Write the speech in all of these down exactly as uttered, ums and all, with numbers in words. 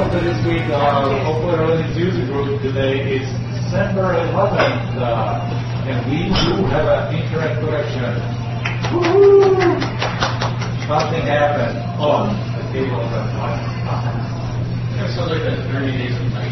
announcement for this week, uh, hopefully Religious User Group today is December eleventh, uh, and we do have an internet connection. Woo-hoo! Something happened. Oh, the cable is on. It sounds like that thirty days of night.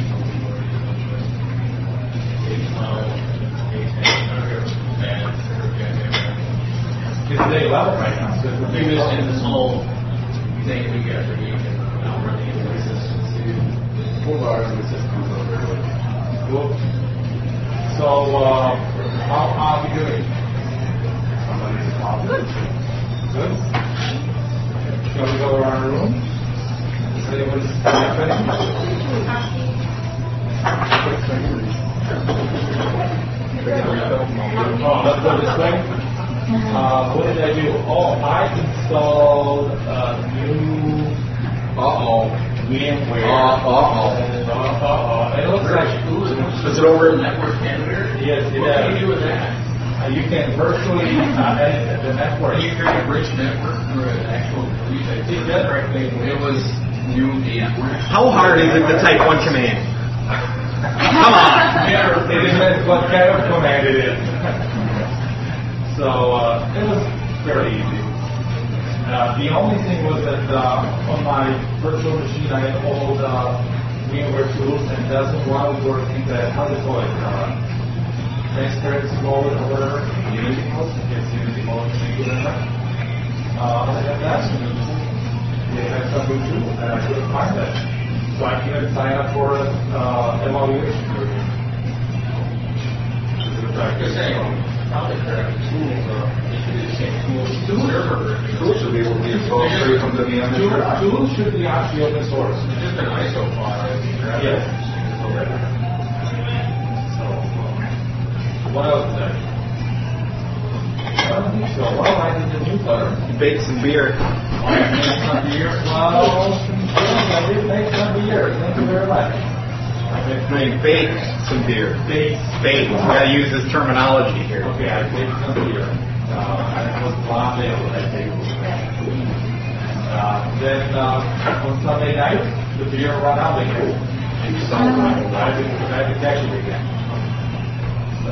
It's day eleven right now, so we missed in this whole thing week after week, and now we're running into resistance. Four hours of resistance over really. Cool. So, uh, how are we doing? Somebody's problem. Good. Good. Shall we go around the room? Is anyone happening? Oh, let's go this way. Uh, what did I do? Oh, I installed a new Uh-oh. VMware. Uh, uh-oh. Uh, uh-oh. It looks like, Is it over network anywhere? yes, it What can is. you do with that? Uh, you can virtually uh, edit the network. Can you create a bridge network or an actual It does correctly. It was new VMware. How hard is it to type one command? Come on. Yeah, it depends what kind of command it is. So uh, it was very easy. Uh, the only thing was that uh, on my virtual machine I had old uh, VMware tools and it doesn't want to work in the, how do you call it, uh, transparency mode or whatever, Unity mode, it's Unity mode, whatever. Uh, I had that. They had some good tools and I couldn't find that. So I can sign up for an uh, evaluation group. Just saying, probably correct tools, uh, they should be the same tools. Tools Tools should be able to be installed straight from the V M Tools, ware. tools should be actually open source. It's just an I S O file. Yes. So, what else is there? I don't think so. Well, I did the newsletter. Bake some beer. Oh, I made some beer. Well, I did make some beer. Thank you very much. I I mean, bake some beer. Bake. Bake. We gotta use this terminology here. Okay, I baked some beer. Uh, I was blonde ale that I baked. Uh, then uh, on Sunday night, the beer ran out again. So I had to, I had to catch it again. So.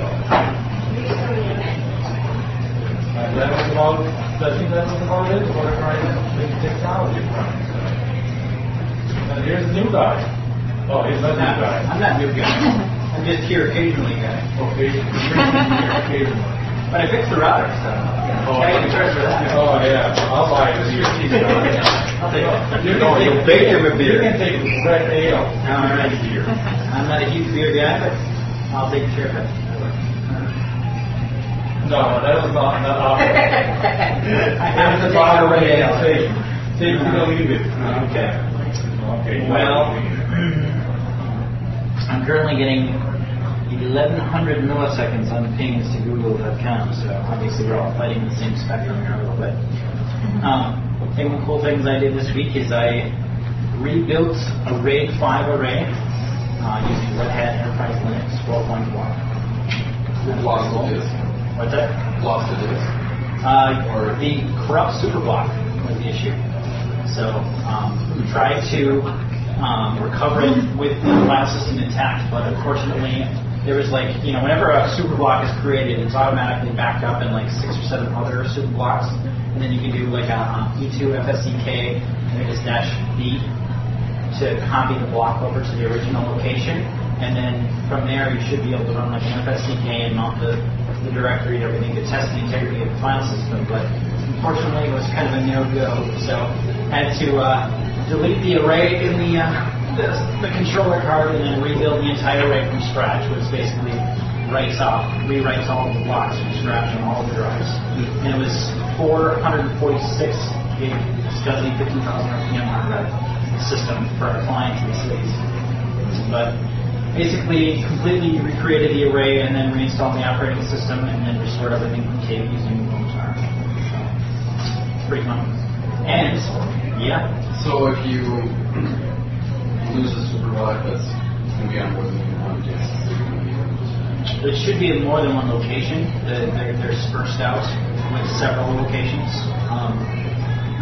And that was about, I think that was about it, whatever I did technology from. And here's the new guy. Oh, he's not new guy. I'm not new guy. I'm just here occasionally, guy. Okay, occasionally. But I fixed the router, so. Oh, I can charge for that. Oh, yeah. I'll buy it here. I'll take it. You Oh, can you'll take, bake him a you beer. can take red ale. All right. Beer. I'm not a huge beer guy, but I'll take care of it. No, that was not, not option. That was a moderate station. Take it or leave it. Okay. Okay. Well, I'm currently getting eleven hundred milliseconds on pings to google dot com, so obviously we're all fighting the same spectrum here a little bit. Um, one of the cool things I did this week is I rebuilt a RAID five array uh, using Red Hat Enterprise Linux twelve point one. Lost the disk. What's that? Lost the disk. Uh, or the corrupt superblock was the issue. So um, we tried to um, recover it with the file system intact, but unfortunately there was like, you know, whenever a superblock is created, it's automatically backed up in like six or seven other superblocks, and then you can do like a um, E two F S C K and I guess dash B to copy the block over to the original location, and then from there you should be able to run like an F S C K and mount the the directory and everything to test the integrity of the file system, but unfortunately it was kind of a no-go, so I had to uh, delete the array in the, uh, the the controller card and then rebuild the entire array from scratch, which basically writes off, rewrites all of the blocks from scratch on all of the drives. And it was four hundred forty-six gig SCSI fifty thousand R P M hard drive system for our client in the cities. But basically completely recreated the array and then reinstalled the operating system and then restored everything from tape using Boomstar. So it's pretty fun. And yeah. So if you lose a superblock, that's going to be on more than one disk. It should be in more than one location. They're, they're dispersed out with several locations. Um,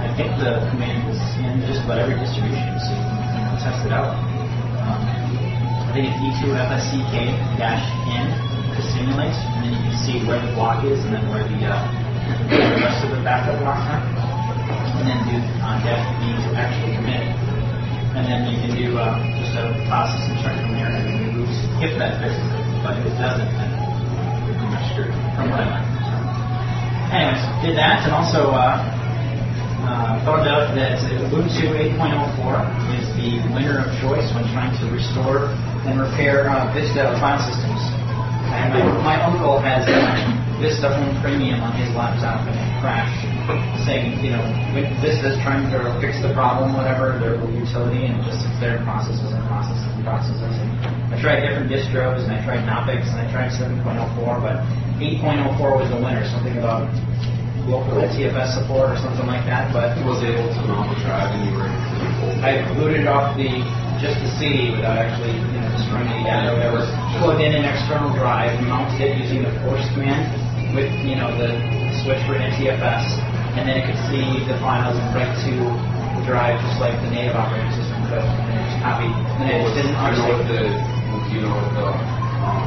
I think the command is in just about every distribution, so you can, you know, test it out. Um, I think it's E two F S C K dash N to simulate, and then you can see where the block is and then where the, uh, the rest of the backup blocks are. And then do uh, dash B to actually commit. And then you can do uh, just a process instruction from there and it moves if that fixes it. But if it doesn't, then you're pretty much screwed from what I learned. So, anyways, did that and also uh, uh, found out that Ubuntu eight point oh four is the winner of choice when trying to restore and repair uh, Vista file systems. And my, my uncle has uh, Vista Home Premium on his laptop and it crashed, saying, you know, Vista's trying to fix the problem, whatever, their utility, and just sits there and processes and processes and processes. And I tried different distros, and I tried Knoppix, and I tried seven point oh four, but eight point oh four was the winner, something about local T F S support or something like that. But It was able to mount the drive and you were able to hold it. I booted off the just the C D without actually, you know, destroying any data. I was plugged in an external drive, mounted it using the force command with, you know, the switch for N T F S, and then it could see the files and write to the drive just like the native operating system could, and then just copy. And it Well, didn't do you know what obviously. the, do you know what the, um,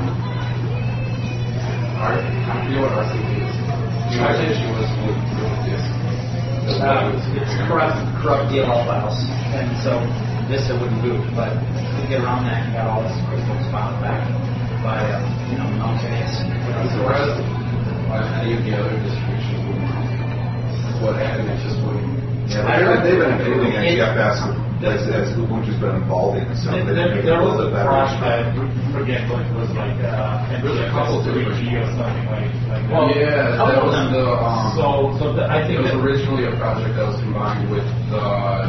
R, do you know what R C D is? You know, the issue was with, with this. Uh, it's corrupt, corrupt D L L files, and so Vista wouldn't boot, but to get around that, you got all this QuickBooks files back by, uh, you know, mounting it. I'm surprised on any of the other distributions wouldn't mount. What happened, it just wouldn't. Yeah, they've been, they've been building N T F S as, as Ubuntu's been involved in, so they've There, been making there a was little a bit better. crash that, forget what it was like, uh, and There's a couple three G or something like, like Well, that. Yeah, couple that of was them. the, um, So, so the, I it think was that, originally a project that was combined with the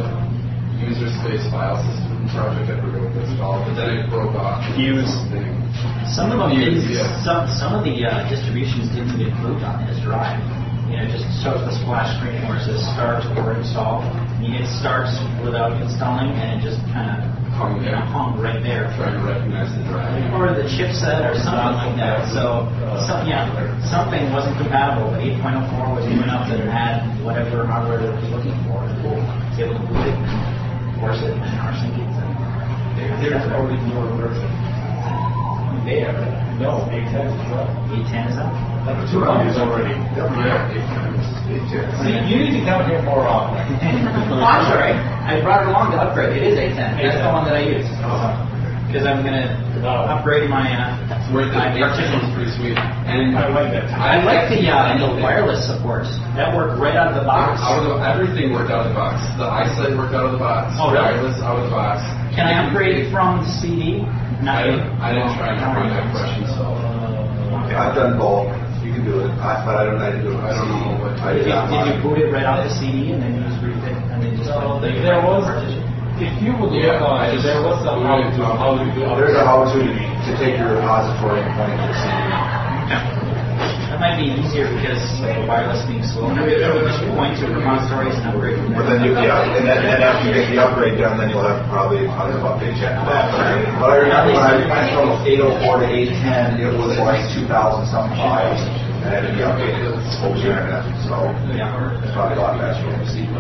user space file system project that we were going to install, but then it broke off. Fuse. Something. Some of them Fuse, didn't, yeah. some, some of the uh, distributions didn't get moved on his drive. You know, it just shows the splash screen where it says start or install. You hit starts without installing, and it just kind of Hung you know, there. hung right there. Trying to recognize the drive. Or the chipset or something like that. So, some, yeah, something wasn't compatible, but eight point oh four was new enough that it had whatever hardware that it was looking for. It's able to boot it, and force it, and rsync it. there's already newer version. There. No, eight ten is well. eight ten is up. Number two is already. Yeah, eight times. See, you need to come here more often. Oh, I'm sorry. I brought it along to upgrade. It is eight ten. That's the one that I use. Because I'm going to upgrade my, uh, Where the my eight ten partition. was pretty sweet. And I like that. I like the, uh, the wireless support. That worked right out of the box. Out of the, everything worked out of the box. The iSight worked out of the box. Oh, really? Wireless out of the box. Can I upgrade from the C D? Not I didn't, I didn't try and answer that question, so. I've done both. You can do it, I, but I don't. I didn't do it. I don't know what- I Did did you, not. did you boot it right out the C D and then you just read it and then just No, like, there was, if you would look Yeah, on I it, just- there was some how to do, how to do. There's a how to to take your repository and point it to the C D. that might be easier because of the wireless being slow. Maybe I would just point to repositories and upgrade from there. But then you, yeah, and then, and then after you get the upgrade done, then you'll have probably a ton of updates yet. But I remember when I went from eight oh four to eight ten, it was like two thousand some files, and it had to be updated over the internet, so Yeah. it's probably a lot faster than the C D.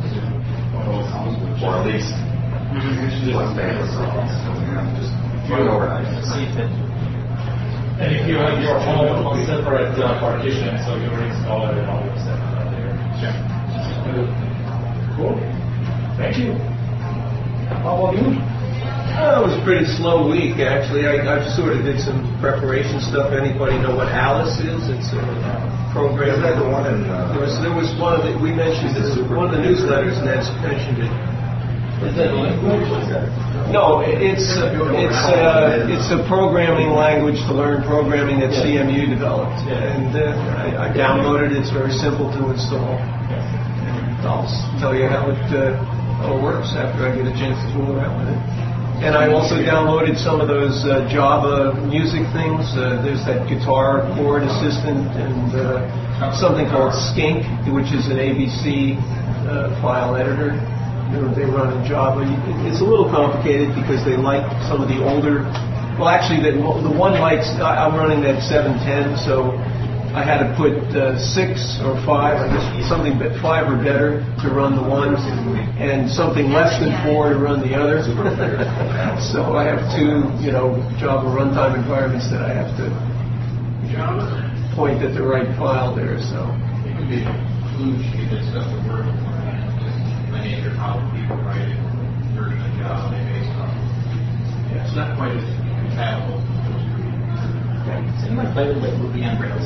Or at least less bandwidth, so, you know, just run it overnight. See if it. And if you have your home on separate uh, partition, so you reinstall it and all your stuff out there. Sure. Cool. Thank you. How about you? Oh, it was a pretty slow week, actually. I, I sort of did some preparation stuff. Anybody know what Alice is? It's a program. Isn't that the one in, uh, There was, there was one of the, we mentioned it, one of the newsletters, and that's mentioned it. Is that language? No, it- it's, it's, uh, it's a programming language to learn programming that C M U developed. And uh, I, I downloaded it. It's very simple to install. And I'll s- tell you how it, uh, how it works after I get a chance to fool around with it. And I also downloaded some of those uh, Java music things. Uh, there's that guitar chord assistant and uh, something called Skink, which is an A B C uh, file editor. You know, they run in Java. You- It's a little complicated because they like some of the older. Well, actually, the, the one likes. I- I'm running that seven ten, so I had to put uh, six or five, I guess something but five or better to run the one, and something less than four to run the other. So I have two, you know, Java runtime environments that I have to point at the right file there. So It could be a huge, you could discuss the word, lineage or how people write it, version of Java, they base on. It's not quite as compatible. So you might play with Ruby on Rails.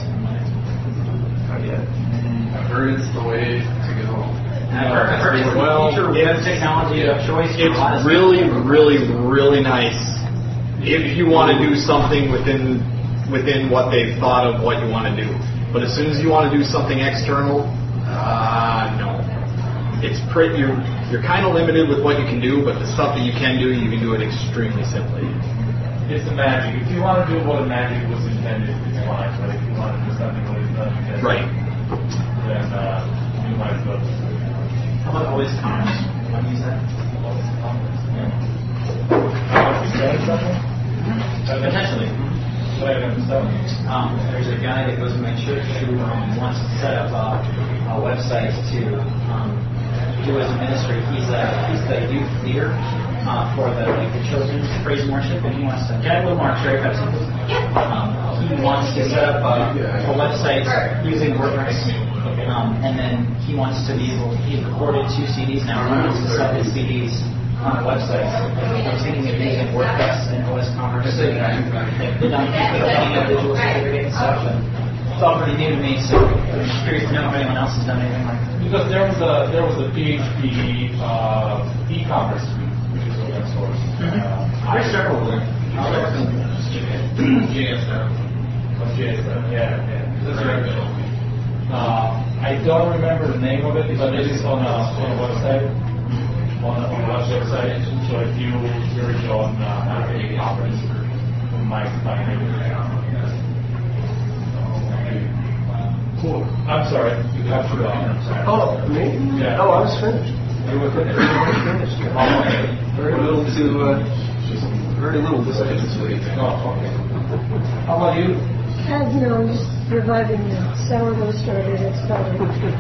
I've heard it's the way to go. I've heard, I've heard it's the Well, future it's- technology of choice for a lot of It's really, really, really nice if you want to do something within within what they've thought of what you want to do. But as soon as you want to do something external, uh, no. It's pretty. You're you're kind of limited with what you can do, but the stuff that you can do, you can do it extremely simply. It's the magic. If you want to do what the magic was intended, it's fine. But if you want to do something what it's not intended, Right. then uh, you might as well. How about always commerce? Want to use that? Potentially. Um, there's a guy that goes to my church who um, wants to set up a, a website to um, do his ministry. He's a he's the youth leader uh, for the like the children's praise and worship, and he wants to. Can I have a little more cherry Pepsi? Um, he wants to set up a, a website using WordPress, um, and then he wants to be able. He's recorded two C Ds now. He wants to sell his C Ds on a website. I'm taking it using WordPress and O S Commerce. So, you know, like, the non individual certificate and stuff. And it's all pretty new to me, so I'm just curious to know if anyone else has done anything like that. Because there was a there was a P H P uh, e-commerce suite, which is open source. Uh, There's several of them. J S F. of J S F, yeah, yeah. That's right. Uh, I don't remember the name of it, but it is on a on a website. On a, on a website. So if you search on uh, e-commerce, you might find it. Cool. I'm sorry. You have to go. I'm sorry. Oh, me? Yeah. Oh, I was finished. You were finished. finished. Very little to, uh, very little to say this week. Oh, okay. How about you? Uh, no, I'm just reviving the sourdough starter that's started.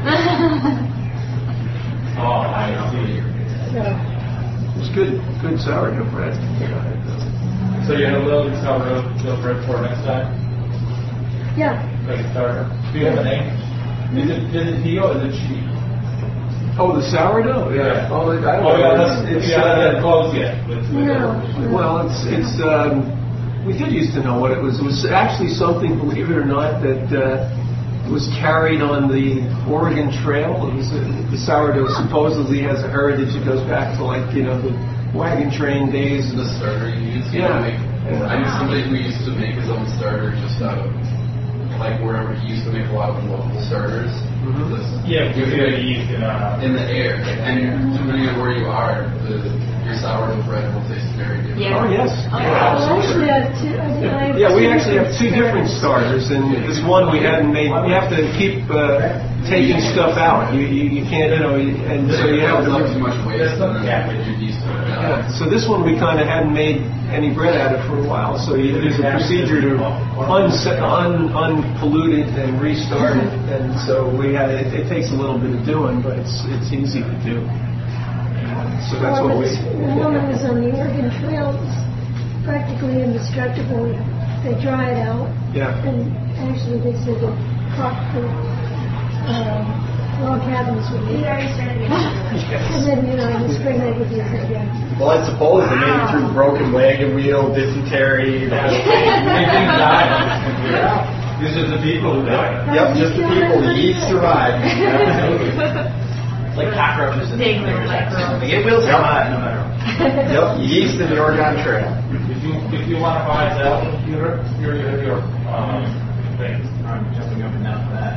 Oh, I see. So, It's good, good sourdough bread. So you have a little bit of little bread for next time? yeah, Like a starter. Do you have a name? Is it is it he or is it she? Oh, the sourdough? Yeah. Oh, I don't Oh, yeah, know. that's, It's, yeah, uh, that's closed yet. With- with no. it. Well, it's, it's, um, we did used to know what it was. It was actually something, believe it or not, that uh, was carried on the Oregon Trail. It was, uh, the sourdough supposedly has a heritage that goes back to, like, you know, the wagon train days. The starter you used to Yeah. make. I knew somebody who used to make his own starter just out of, like, wherever he used to make a lot of local starters. Mhm. This- Yeah, because you gotta eat in uh in the air, and depending on where you are, the, your sourdough bread will taste very different. Yeah. Oh, yes. Oh, Yeah, Well, absolutely. actually, I have two, I think I have Yeah, we two actually have two different starters, and this one we hadn't made. We have to keep uh, taking stuff out. You, you you can't, you know, and so you have It's not too to. much waste, and then Yeah. you're used to it. Yeah, so this one we kind of hadn't made any bread out of for a while. So you, there's a procedure to unset, un, unpollute it and restart it, and so we had it, it takes a little bit of doing, but it's it's easy to do. So that's Well, what we. this- the one that was on the Oregon Trail is practically indestructible. They dry it out, Yeah. and actually they said that crock the um, log cabins would be. And then, you know, in the spring they would use it again. Well, I suppose they made it through broken wagon wheel, dysentery. That Anything died. These are the people who died. Yep, just the people. The yeast survived. It's like cockroaches and Big little Like, it will survive no matter what. Yep, yeast in the Oregon Trail. If you if you want to buy a Dell computer, here you have your um, things. I'm jumping up and down for that.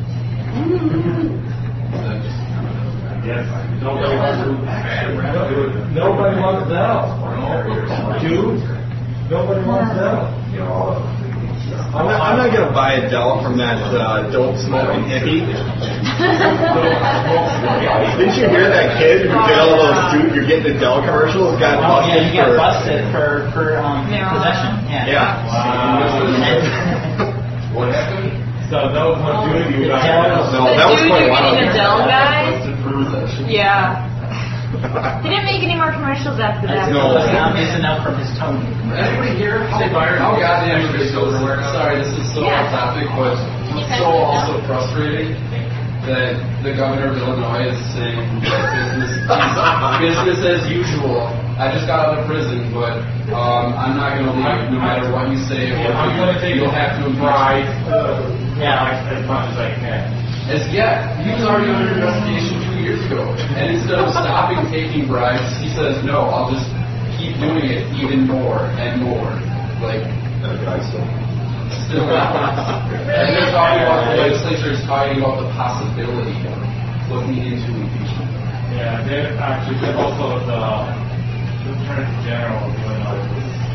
Yes. Nobody wants Nobody wants Dell. Dude, nobody wants Dell. I'm not, I'm not going to buy a Dell from that uh, dope smoking hippie. Didn't you hear that kid who did all those suit? You're getting the Dell commercials. Got Oh, yeah, busted you get for busted for, for um, Yeah. possession. Yeah. yeah. Wow. What happened? So So that was when Judy was No, that was Dude, quite a you're while getting ago. Adele, guys? Yeah. He didn't make any more commercials after that. No. Now he's enough from his tone. Anybody here? How, how goddamn this is, sorry, this is so Yeah. off topic, but you it's pass so it also down? frustrating that the governor of Illinois is saying that business, business as usual. I just got out of prison, but um, I'm not going to leave no matter what you say or Yeah, I'm what going to you take You'll have to pride improve. uh, Yeah. as much as I can. As yet, he was already under investigation two years ago. And instead of stopping taking bribes, he says, no, I'll just keep doing it even more and more. Like, That guy still. still And they're talking about, the legislature is talking about the possibility of looking into impeachment. Yeah, they're actually, they're also the, the Attorney General of Illinois.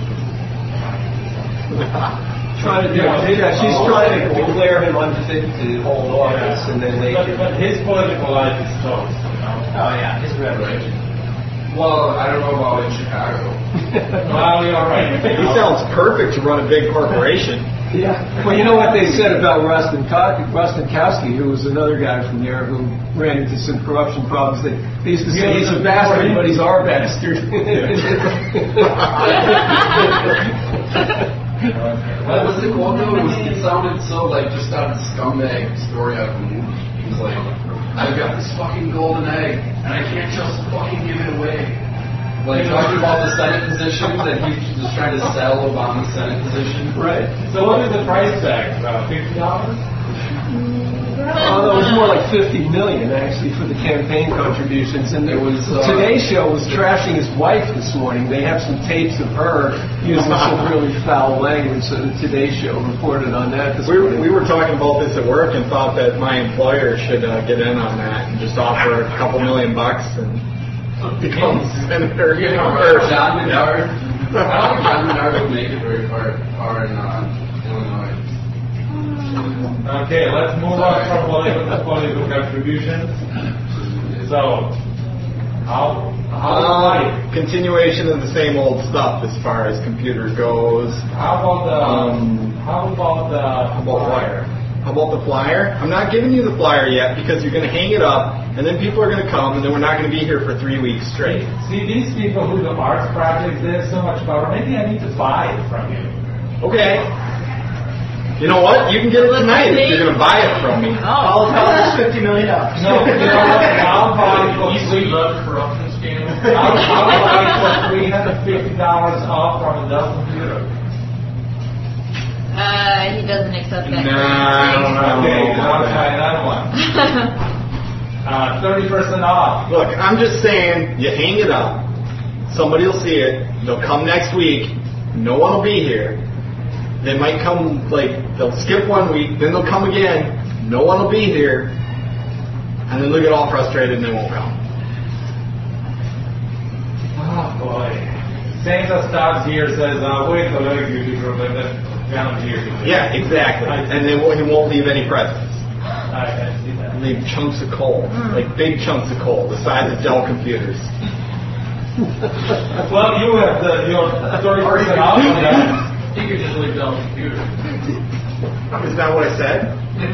Trying to do, yeah, she's trying to declare him unfit to hold office, and then they But, can. but his political life is toast, you know? Oh yeah, his reverend. Well, I don't know about in Chicago. Well, you're right. He sounds perfect to run a big corporation. Yeah. Well, you know what they said about Rustin Rustinkowski, who was another guy from there who ran into some corruption problems. They, they used to say he's a bastard, but he's our bastard. What was the quote though? It, was, it sounded so like just out of a scumbag story out of a movie. He was like, I've got this fucking golden egg, and I can't just fucking give it away. Like talking about the Senate position, that he was just trying to sell Obama's Senate position. Right. So what is the price tag? About fifty dollars? Oh, that was more like fifty million actually for the campaign contributions. And It was, uh, Today's Show was trashing his wife this morning. They have some tapes of her using some really foul language. So the Today Show reported on that this We were, morning. we were talking about this at work and thought that my employer should uh, get in on that and just offer a couple million bucks and become senator. You know, or John Menard. I don't think John Menard would make it very far, far in uh, Illinois. Okay, let's move on from political, political contributions. So, how, how is life? Uh, continuation of the same old stuff as far as computer goes. How about the, Um, how about the How about flyer? How about the flyer? I'm not giving you the flyer yet because you're going to hang it up, and then people are going to come, and then we're not going to be here for three weeks straight. See, these people who do arts projects, they have so much power. Maybe I need to buy it from you. Okay. You know what? You can get it tonight if you're going to buy it from me. All tell us fifty million dollars. No, you know what? I'll buy it for Easily three. love corruption scandal. I'll, I'll buy it for three hundred fifty dollars off from a Dell computer. Uh, he doesn't accept that. Nah, I don't know. Okay, I'll try another one. Uh, thirty percent off. Look, I'm just saying, you hang it up. Somebody will see it. They'll come next week. No one will be here. They might come, like, they'll skip one week, then they'll come again. No one will be here. And then they'll get all frustrated and they won't come. Oh boy. Santa stops here, says, uh, wait till next week, and then down here. Yeah, exactly. And they won't, he won't leave any presents. I, I see that. Leave chunks of coal, like big chunks of coal, the size of Dell computers. Well, you have the, your thirty percent off on that. I think you're just leave it on the computer. Is that what I said?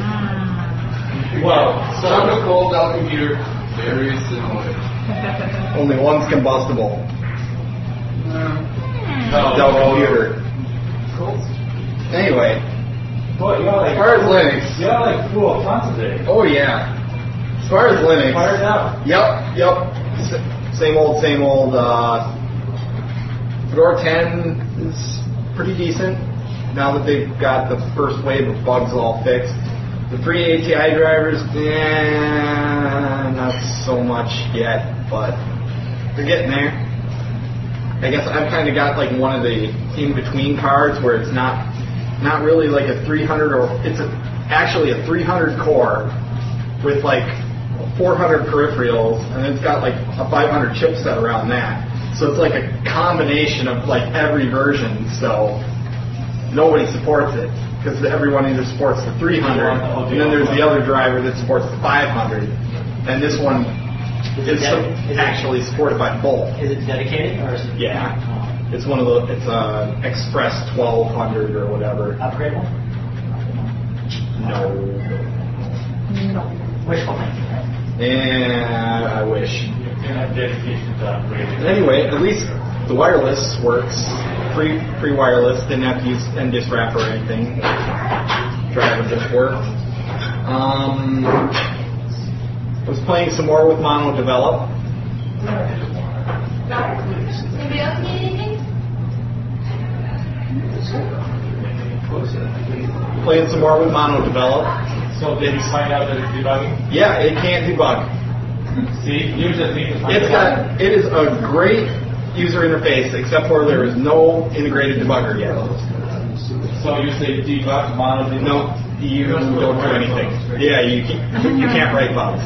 Well, Chunk of coal, Dell computer, very similar. Only one's combustible. no, Dell computer. Anyway, boy, you're like, as far as Linux, you're like full of fun today. oh yeah. As far as Linux, Fired up. yep, yep. S- Same old, same old. Uh, Fedora ten is pretty decent now that they've got the first wave of bugs all fixed. The free A T I drivers, eh, not so much yet, but they're getting there. I guess I've kind of got like one of the in-between cards where it's not not really like a three hundred or it's a, actually a three hundred core with like four hundred peripherals, and it's got like a five hundred chipset around that. So it's like a combination of like every version. So nobody supports it because everyone either supports the three hundred, and then there's the other driver that supports the five hundred, and this one is, Is it- is it- actually supported by both. Is it dedicated or is it? Yeah, it's one of the it's a Express twelve hundred or whatever. Upgrade one? No. No. Wishful thinking, right? And I wish. And have dedication to upgrading. Anyway, at least the wireless works. Free free wireless. Didn't have to use N D I S wrap or anything. Driver just worked. Um, I was playing some more with Mono Develop. Anybody else need anything? Playing some more with Mono Develop. So did you find out that it's debugging? Yeah, it can't debug. See, you just need to find It's out. got. It is a great user interface, except for there is no integrated debugger yet. So you say debug, mono debug? No, you don't do anything. Yeah, you you can't write bugs.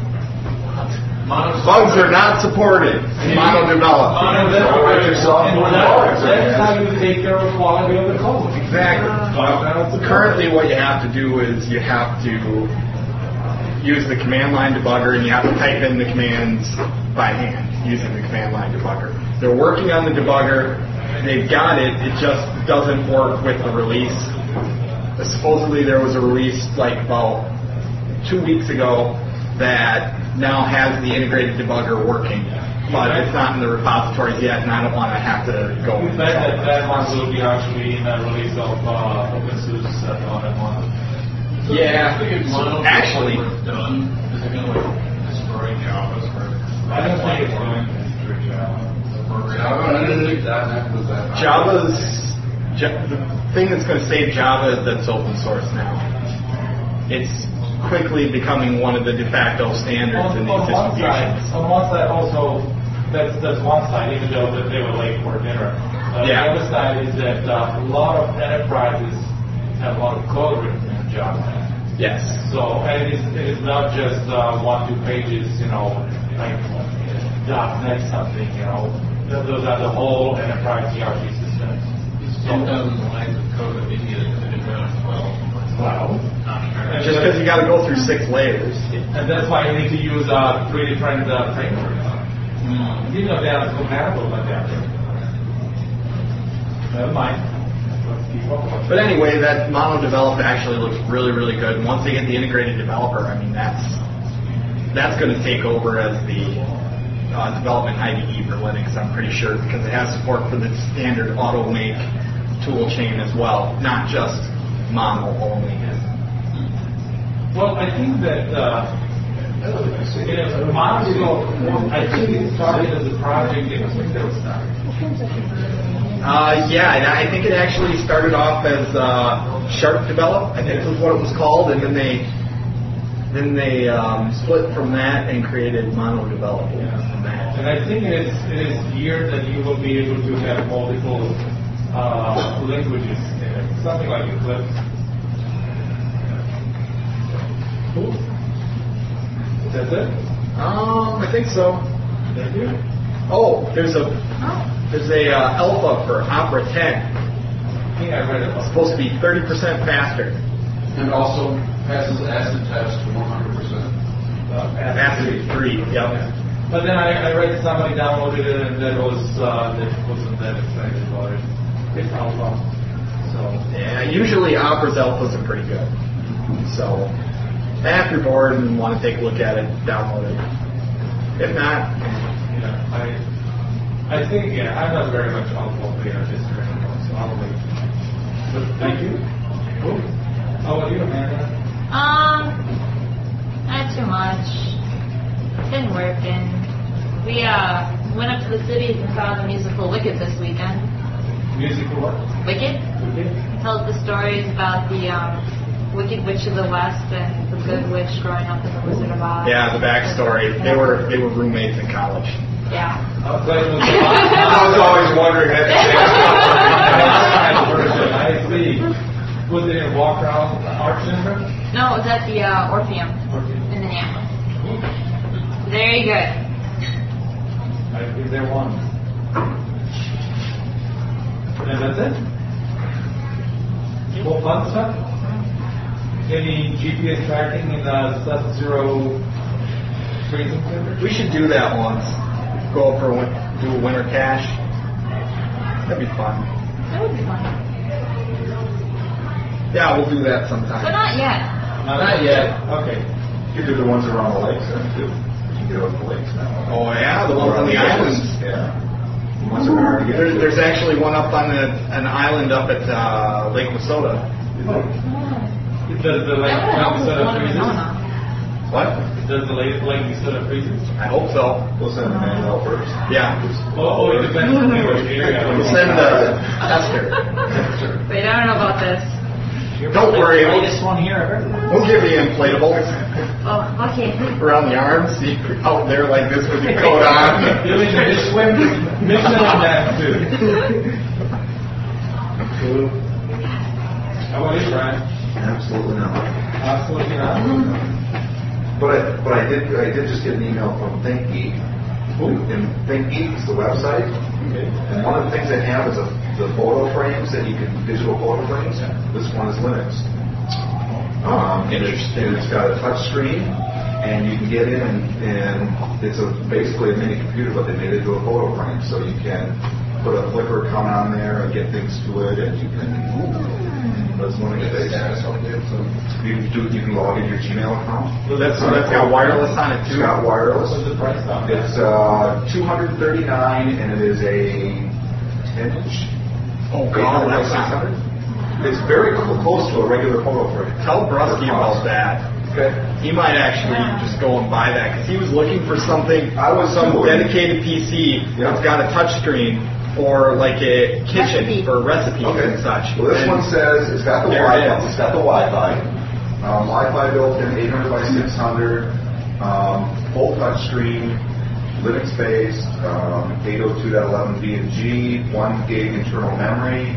Bugs are not supported in Mono Develop. Mono Write your software bugs. That's how you take care of quality of the code. Exactly. Currently, what you have to do is you have to use the command line debugger, and you have to type in the commands by hand using the command line debugger. They're working on the debugger. They've got it. It just doesn't work with the release. Supposedly, there was a release like about two weeks ago that now has the integrated debugger working, but it's not in the repositories yet, and I don't want to have to go. You bet that that one will be actually in the release of uh, OpenSUSE uh, one. Yeah, actually, done. Is it going to like destroy Java's for I don't think it's going to destroy Java. Java, I didn't think that that was that. Java's Ja- the thing that's going to save Java is that it's open source now. It's quickly becoming one of the de facto standards On, in these on one side, distributions. on one side also, that's that's one side, even though that they were late for dinner. Uh, Yeah. The other side is that uh, a lot of enterprises have a lot of code written in Java. Yes. So, and it is, it is not just uh, one, two pages, you know, like .NET something, you know. Th- Those are the whole enterprise E R P systems. ten thousand lines of code that maybe it could have done well. Wow. Just because you got to go through six layers. And that's why you need to use uh, three different uh, frameworks. Hmm. Even if they are compatible, but they are. Never mind. Let's keep on. But anyway, that Mono Develop actually looks really, really good. And once they get the integrated developer, I mean, that's that's going to take over as the uh, development I D E for Linux, I'm pretty sure, because it has support for the standard AutoMake tool chain as well, not just Mono only. Well, I think that uh, you know, Mongo, I think it started as a project in Windows time. Uh, yeah, and I think it actually started off as uh, Sharp Develop, I think was what it was called, and then they then they um, split from that and created Mono Develop from that. And I think it is, it is here that you will be able to have multiple uh, languages in it, something like Eclipse. Cool. That's it? Um, I think so. Thank you. Oh, there's a there's a uh, alpha for Opera ten. I think I read it. It's supposed to be thirty percent faster. And also passes acid test to one hundred percent. Acid three. Yep. But then I, I read somebody downloaded it and that was uh, that wasn't that excited about it. It's alpha. So Yeah, usually Opera's alphas are pretty good. So if you're bored and want to take a look at it, download it. If not, yeah, I I think yeah, I'm not very much alpha player history anymore, so I'll wait. But thank you. Cool. How about you, Amanda? Um, not too much. Been working. We uh went up to the cities and saw the musical Wicked this weekend. Musical what? Wicked? Okay. It tells the stories about the um, Wicked Witch of the West and the Good Witch growing up in the Wizard of Oz. yeah, the backstory. They were they were roommates in college. Yeah. I was glad it was the I was always wondering that. last version. I see. Was it in Walk Around Art Center? No, it was at the uh, Orpheum in Minneapolis. Very good. I think there one. And that's it? Cool fun stuff? Any G P S tracking in the Sub-Zero freezing center? We should do that once. Go for a win- do a winter cache. That'd be fun. That would be fun. Yeah, we'll do that sometime. But not yet. Not yet. Okay. You can do the ones around the lakes then too. You can get up the lakes now. Oh yeah, the ones on the islands. Yeah. The ones that are hard to get There's, to. there's actually one up on the, an island up at uh, Lake Minnesota. Does the lake Minnesota freezes? What? Does the lake lake Minnesota freezes? I hope so. We'll send the manual first. Yeah. Oh, oh, it depends on which area. We'll send the tester. Wait, I don't know about this. Don't worry, The we'll, latest one here ever. we'll give you inflatables Oh, okay. around the arms. So you're out there like this with your coat on. You need to just swim, mix it in that too. How about you, Brian? Absolutely not. Absolutely not. But I, but I did I did just get an email from ThinkGeek. And ThinkGeek is the website. Okay. And one of the things they have is a, the photo frames that you can, digital photo frames. This one is Linux. Um, and, it's, and it's got a touch screen, and you can get in, and, and it's a, basically a mini computer, but they made it into a photo frame. So you can put a Flickr account on there and get things to it, and you can, that's one of the things. You can, do, you can log into your Gmail account. So that's, so that's got wireless on it It's too. got wireless. What's the price on it? It's uh, two hundred thirty-nine, and it is a ten inch. Oh eight hundred by God, six hundred. It's very cl- close to a regular photo frame. Tell Brusky about that. Okay. He might actually just go and buy that because he was looking for something, I was some too. dedicated P C Yeah. that's got a touch screen for like a kitchen Recipe. for recipes Okay. and such. Well, this And one says it's got the There it Wi-Fi. is. It's got the Wi-Fi. Um, Wi-Fi built in, eight hundred by six hundred. Um, full touch screen, Linux based, um, eight oh two dot eleven B and G, one gig internal memory,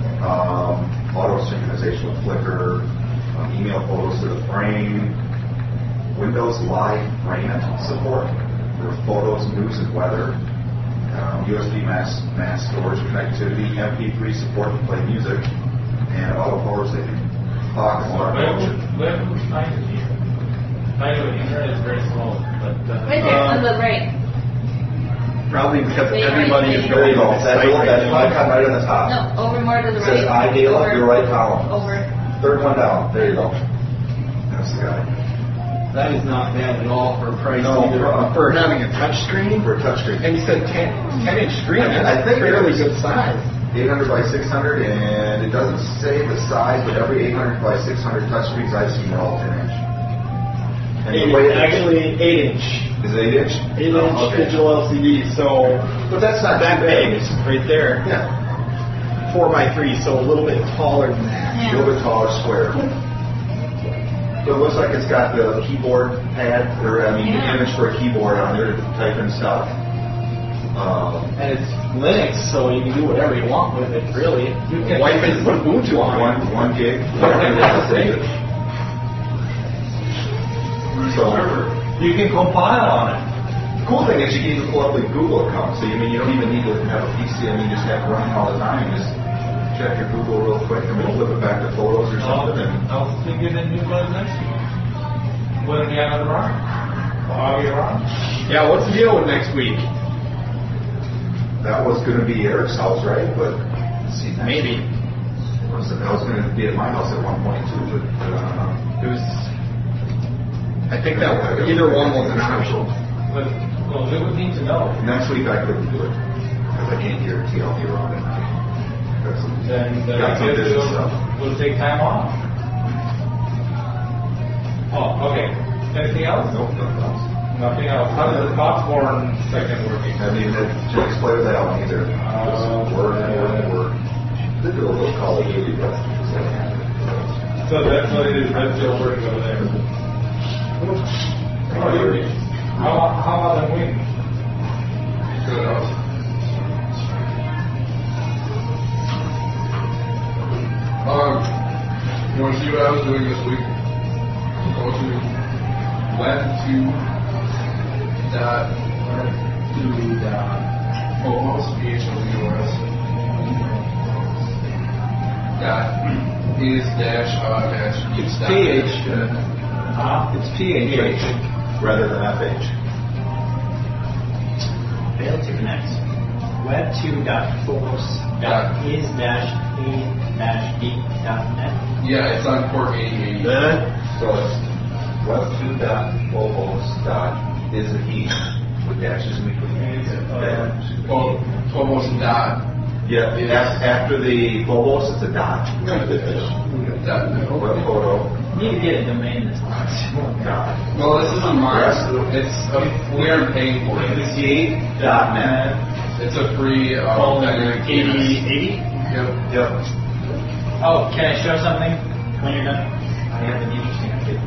um, auto synchronization with Flickr, um, email photos to the frame, Windows Live Brand support for photos, news, and weather. Um, U S B mass mass storage connectivity, M P three support to play music, and auto power saving. Clock and alarm Where function. would, where would we find it here? I know the internet is very slow, but. Uh, Right there on the right. Probably because Wait, everybody is wait, There going you to go. the That's site the that's the right icon right on the top. No, over more to the It right. says iData, Over. your right column. Over. Third one down. There you go. That's the guy. That is not bad at all for a price No, either. for- For having a touch screen. For a touchscreen. And you said ten, ten inch screen. I That's think fairly it's- good size. eight hundred by six hundred, and it doesn't say the size, but every eight hundred by six hundred touchscreens I've seen are all ten inch. And the way it- Actually, eight inch. Is it eight inch? Eight Oh, inch okay. digital L C D. So But that's not that too bad. big, right there. Yeah. Four by three, so a little bit taller than that. A little bit taller square. So it looks like it's got the keyboard pad, or I mean, the Yeah. image for a keyboard on there to type in stuff. Um, And it's Linux, so you can do whatever you want with it, really. You can- Wife has put Ubuntu on one it. one gig. So You can compile on it. the cool thing is you can even pull up the Google account. So you mean you don't even need to have a P C. I mean, you just have it running all the time. Just check your Google real quick, and we'll flip it back to photos or I'll, something. And I'll stick it in new button next week. When we have it wrong. While you're wrong. Yeah, what's the deal with next week? that was going to be Eric's house, right? But Maybe. I was, I was going to be at my house at one point too, but uh, It was. I think that either one was an option. But, well, we would need to know. next week I couldn't do it because I can't guarantee I'll be around at night. Got some, Then, then I got some guess business we'll, stuff. we'll take time off. Oh, okay. Anything else? Nope, nothing else. Nothing else. How does the popcorn section working? I mean, it didn't play with that one either. Just Uh, work, work, work. Did do a little Call of Duty, but So that's what it is. That's still working over there. Oh, you're, how, how about the wings? Good enough. Um, you want to see what I was doing this week? Go to latitude dot latitude dot phobos, P H O B O S dot is dash uh dash It's dot P H. dash. uh, Huh? It's P H. rather than F H. Failed to connect. web two dot phobos dot is dash a dash d dot net. Yeah, it's on port eighty eighty. The So it's web two dot phobos dot is the key with dashes in between. Well, Phobos dot. Yeah, af- after the phobos, it's a dot. Dot. Web photo. You need to get a domain that's Dot. Well, this isn't mine. Rest of the- It's uh, we aren't paying for it. It's the dot net. It's a free uh, dynamic eighty eighty? Yep. Yep. Oh, can I show something when you're done? I have an interesting idea.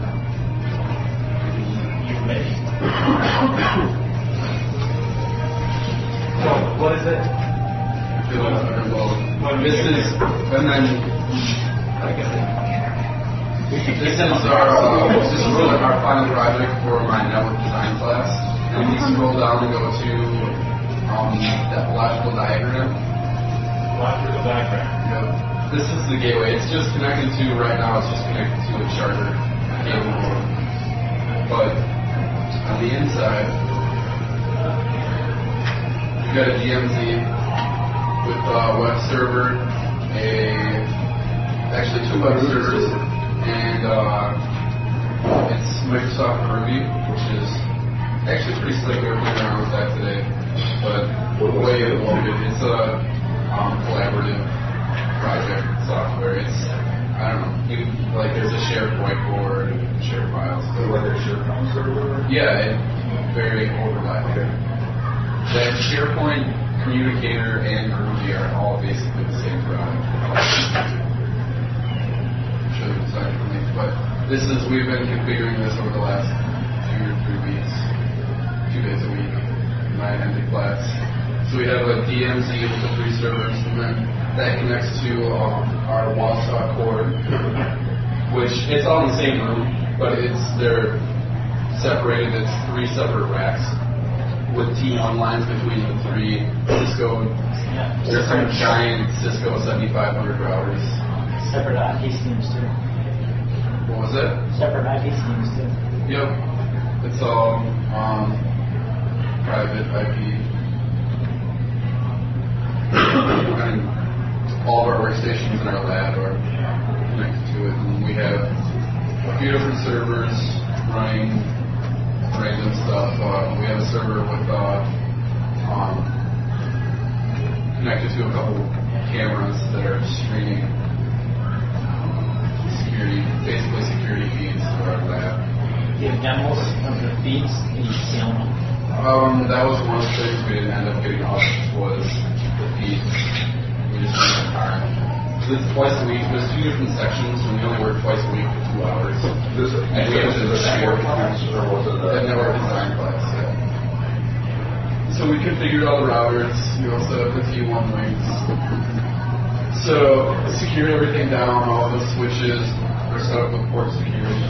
You may. So, what is it? Well, this is, and then I guess this is our uh, this is really our final project for my network design class. And we scroll down and go to um, that logical diagram. Logical diagram. Yep. This is the gateway. It's just connected to right now. It's just connected to a charter cable board. But on the inside, you got a D M Z with a web server, a actually two web servers, and uh, it's Microsoft Ruby, which is actually pretty slick. We were playing around with that today, but way loaded. It's a um, collaborative project software. It's I don't know. You, like there's a SharePoint board, share files. So like a SharePoint server? Yeah, it, very overlapping. That SharePoint Communicator and Ruby are all basically the same product. Show you the side link, but this is we've been configuring this over the last two or three weeks, two days a week. In my ended class. So we have a D M Z with the three servers, and then that connects to um, our Wausau core, which it's all in the same room, but it's they're separated. It's three separate racks with T one lines between the three Cisco. Yeah. There's some giant Cisco seventy-five hundred routers. Separate I P schemes too. What was it? Separate I P schemes too. Yep. It's all um, private I P. And all of our workstations in our lab are connected to it, and we have a few different servers running random stuff. Uh, we have a server with uh, um, connected to a couple cameras that are streaming security, basically security feeds to our lab. Do you have demos of the feeds? Can you see them? Um, that was one of the things we didn't end up getting off was the feeds. We just didn't have time. So it's twice a week. There's two different sections, and we only work twice a week for two hours. This is And we have to the share network class, or was it the that network design class. Yeah. So we configured all the routers. We also set up the T one links. So secured everything down. All the switches are set up with port security.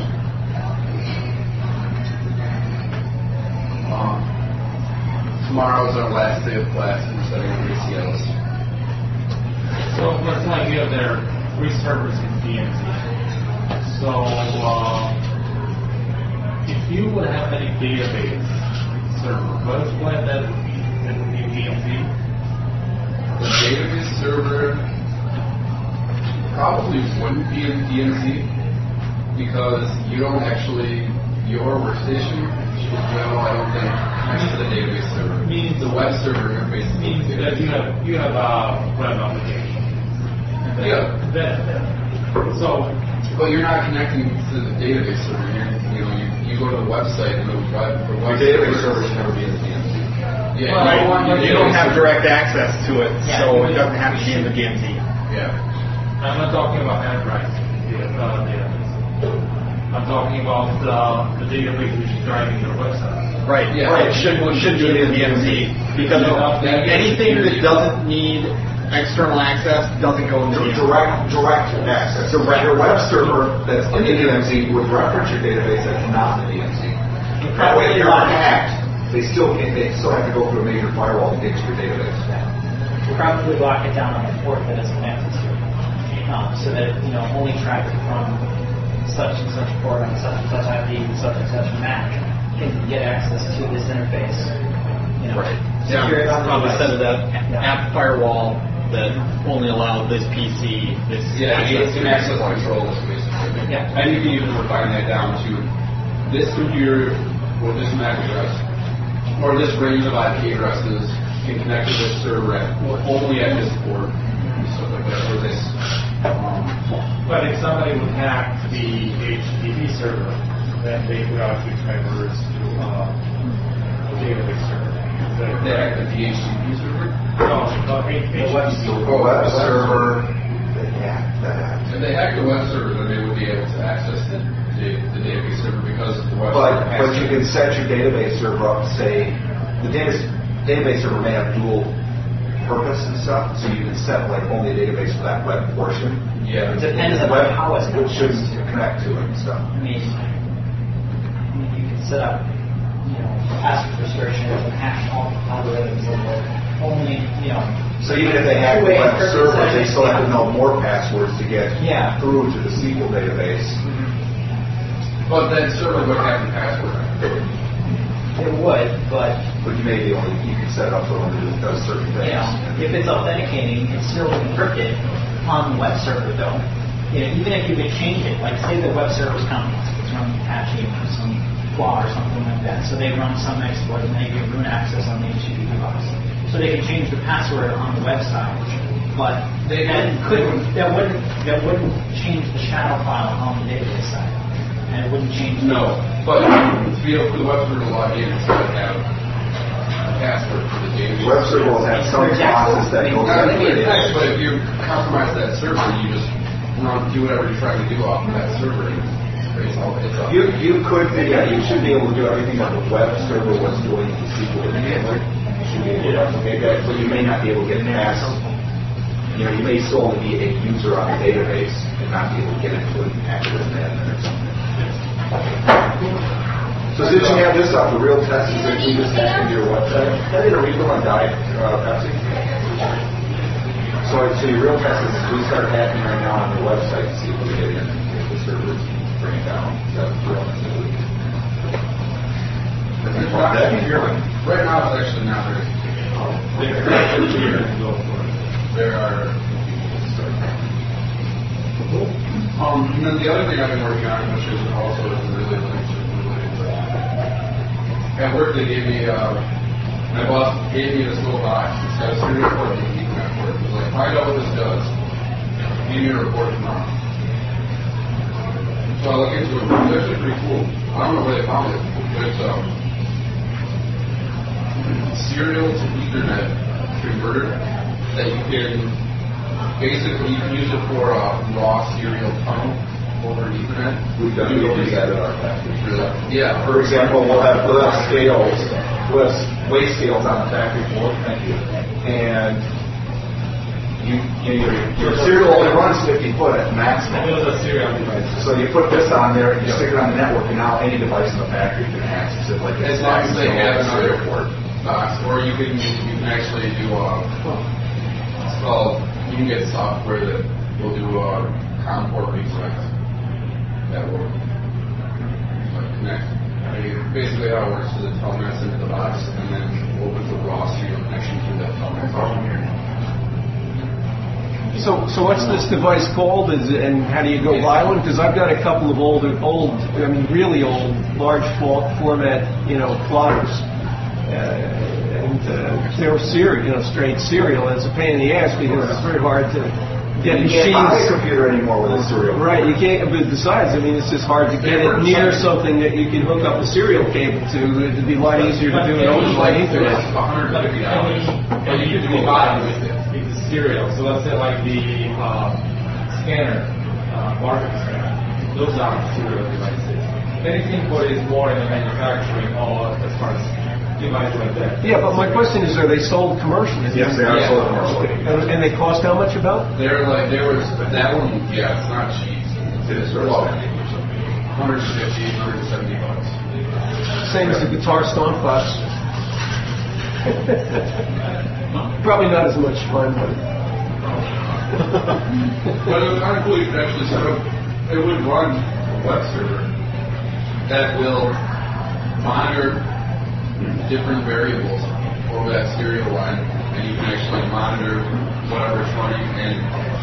Um, tomorrow is our last day of class, and we're setting up A C Ls. So let's not give their three servers in D M Z. So uh, if you would have any database server, what is what that would be? That would be D M Z. The database server probably wouldn't be in D M Z because you don't actually, your workstation, well, I don't think, connects to the database server. Means the web server interface means that you have you have a web application. That, Yeah. That, that. So But you're not connecting to the database server. You're, you know, you, you go to the website and the web, the Your web database server should never be in the D M Z. Yeah, Well, you want your You don't database have server- direct access to it, Yeah. so it doesn't have to be in the D M Z. Yeah. I'm not talking about enterprise data, uh, database. I'm talking about uh, the database which is driving your website. Right, Yeah. right. It should, should be in the D M Z because That- anything that doesn't need external access doesn't go in the D M Z. Direct, direct access. Direct. Your web server that's in the D M Z would reference your database that's not in the D M Z. That way, if you're hacked, they still can't, they still have to go through a major firewall to get to your database. We'll probably lock it down on the port that it's connected to, um, so that you know only traffic from such and such port on such and such I P and such and such M A C can get access to this interface. You know, Yeah, secure it on the probably device. set it up, Yeah. app firewall, that only allow this P C, this Yeah, access. it's an access control list, basically. Yeah. And you can even refine that down to this computer or this M A C address or this range of I P addresses can connect to this server at, only at this port and stuff like that. Or this. Um, But if somebody would hack the H T T P server, then they could actually traverse to uh, a database server. they hack the D H C P server. No, uh, H- The H T T P. web server, yeah, that. If they hack the web server, then they would be able to access the, the, the database server because the web But, server has but you can set your database server up, say, the data, database server may have dual purpose and stuff, so you can set like only a database for that web portion. Yeah. It depends on Web, how it's which shouldn't connected. connect to it and stuff. I mean, I mean, you can set up, you know, password restrictions and hash all algorithms and only, you know. So even if they hack the two-way web encrypted server, they settings, still have to yeah. know more passwords to get Yeah. through to the S Q L database. But that server would have the password. It would, but But you may be only, you can set it up so it only does certain things. you know, if it's authenticating, it's still encrypted on the web server, though. You know, even if you could change it, like say the web server's company is running Apache or some flaw or something like that, so they run some exploit and they give root access on the H T T P box. So they can change the password on the website, but They that can- couldn't, that wouldn't, that wouldn't change the shadow file on the database side, and it wouldn't change. No, but to be able for the web server to log in, it's got to have a password for the database. The web server will have some process that goes Not into only it. that, but if you compromise that server, you just run, do whatever you're trying to do off of that server. It's all, it's all. You, you could, yeah, you should be able to do everything that the web server was doing in S Q L. You should be able to replicate that, but you may not be able to get past, you know, you may still only be a user on the database and not be able to get into an actual admin or something. So since you have this up, the real test is that you just hack into your website. Can I get a refill on Diet uh, Pepsi? So, so your real test is we start hacking right now on your website to see if we get in, if the servers bring it down. That's the real test. It's not secure. Right now, it's actually not very secure. There are. Um, and then the other thing I've been working on, which is also really linked to at work, they gave me, uh, my boss gave me this little box. It's got a serial report that you can at work. He's like, find out what this does. Give me a report tomorrow. So I look into it. It's actually pretty cool. I don't know where they found it, but it's um, serial to Ethernet converter that you can basically you can use it for a raw serial tunnel over Ethernet. We've done, we use that in our package. Yeah. For example, we'll have, we'll have scales, we'll have weight scales on the factory floor, thank you. And you, you, your, your serial only runs fifty foot at maximum. It was a serial device. So you put this on there, you stick it on the network, and now any device in the factory can access it like As it's long as they have serial another port. box, or you can you can actually do uh, it's called you can get software that will do uh, COM port reselect that will like, connect. I mean, basically how it works is it telnets into the box and then opens the raw serial connection through that telnet. So, so what's this device called, is it, and how do you go buy one? Because I've got a couple of old, old, I mean, really old, large for- format, you know, plotters, uh, and uh, they were serial, you know, straight serial. It's a pain in the ass because it's very hard to get You can't buy a machines. computer anymore with a serial. Right, you can't. But besides, I mean, it's just hard to get it near something that you can hook up a serial cable to. It'd be a lot easier to do it over by Ethernet. one hundred fifty dollars. But you could be buying with it. It's serial. So let's say like the uh, scanner, uh, barcode scanner. Those are serial devices. Anything what is more in the manufacturing or as far as device like that. Yeah, but my question is, are they sold commercially? Yes, they are Yeah. sold commercially. And, and they cost how much about? They're like there was that one. Yeah, it's not cheap. It's sort of one hundred fifty, one hundred seventy bucks. Same as the guitar stomp box. Probably not as much fun, but But it was kind of cool. You could actually set up. It would run a web server that will monitor different variables over that serial line, and you can actually like monitor whatever's running, and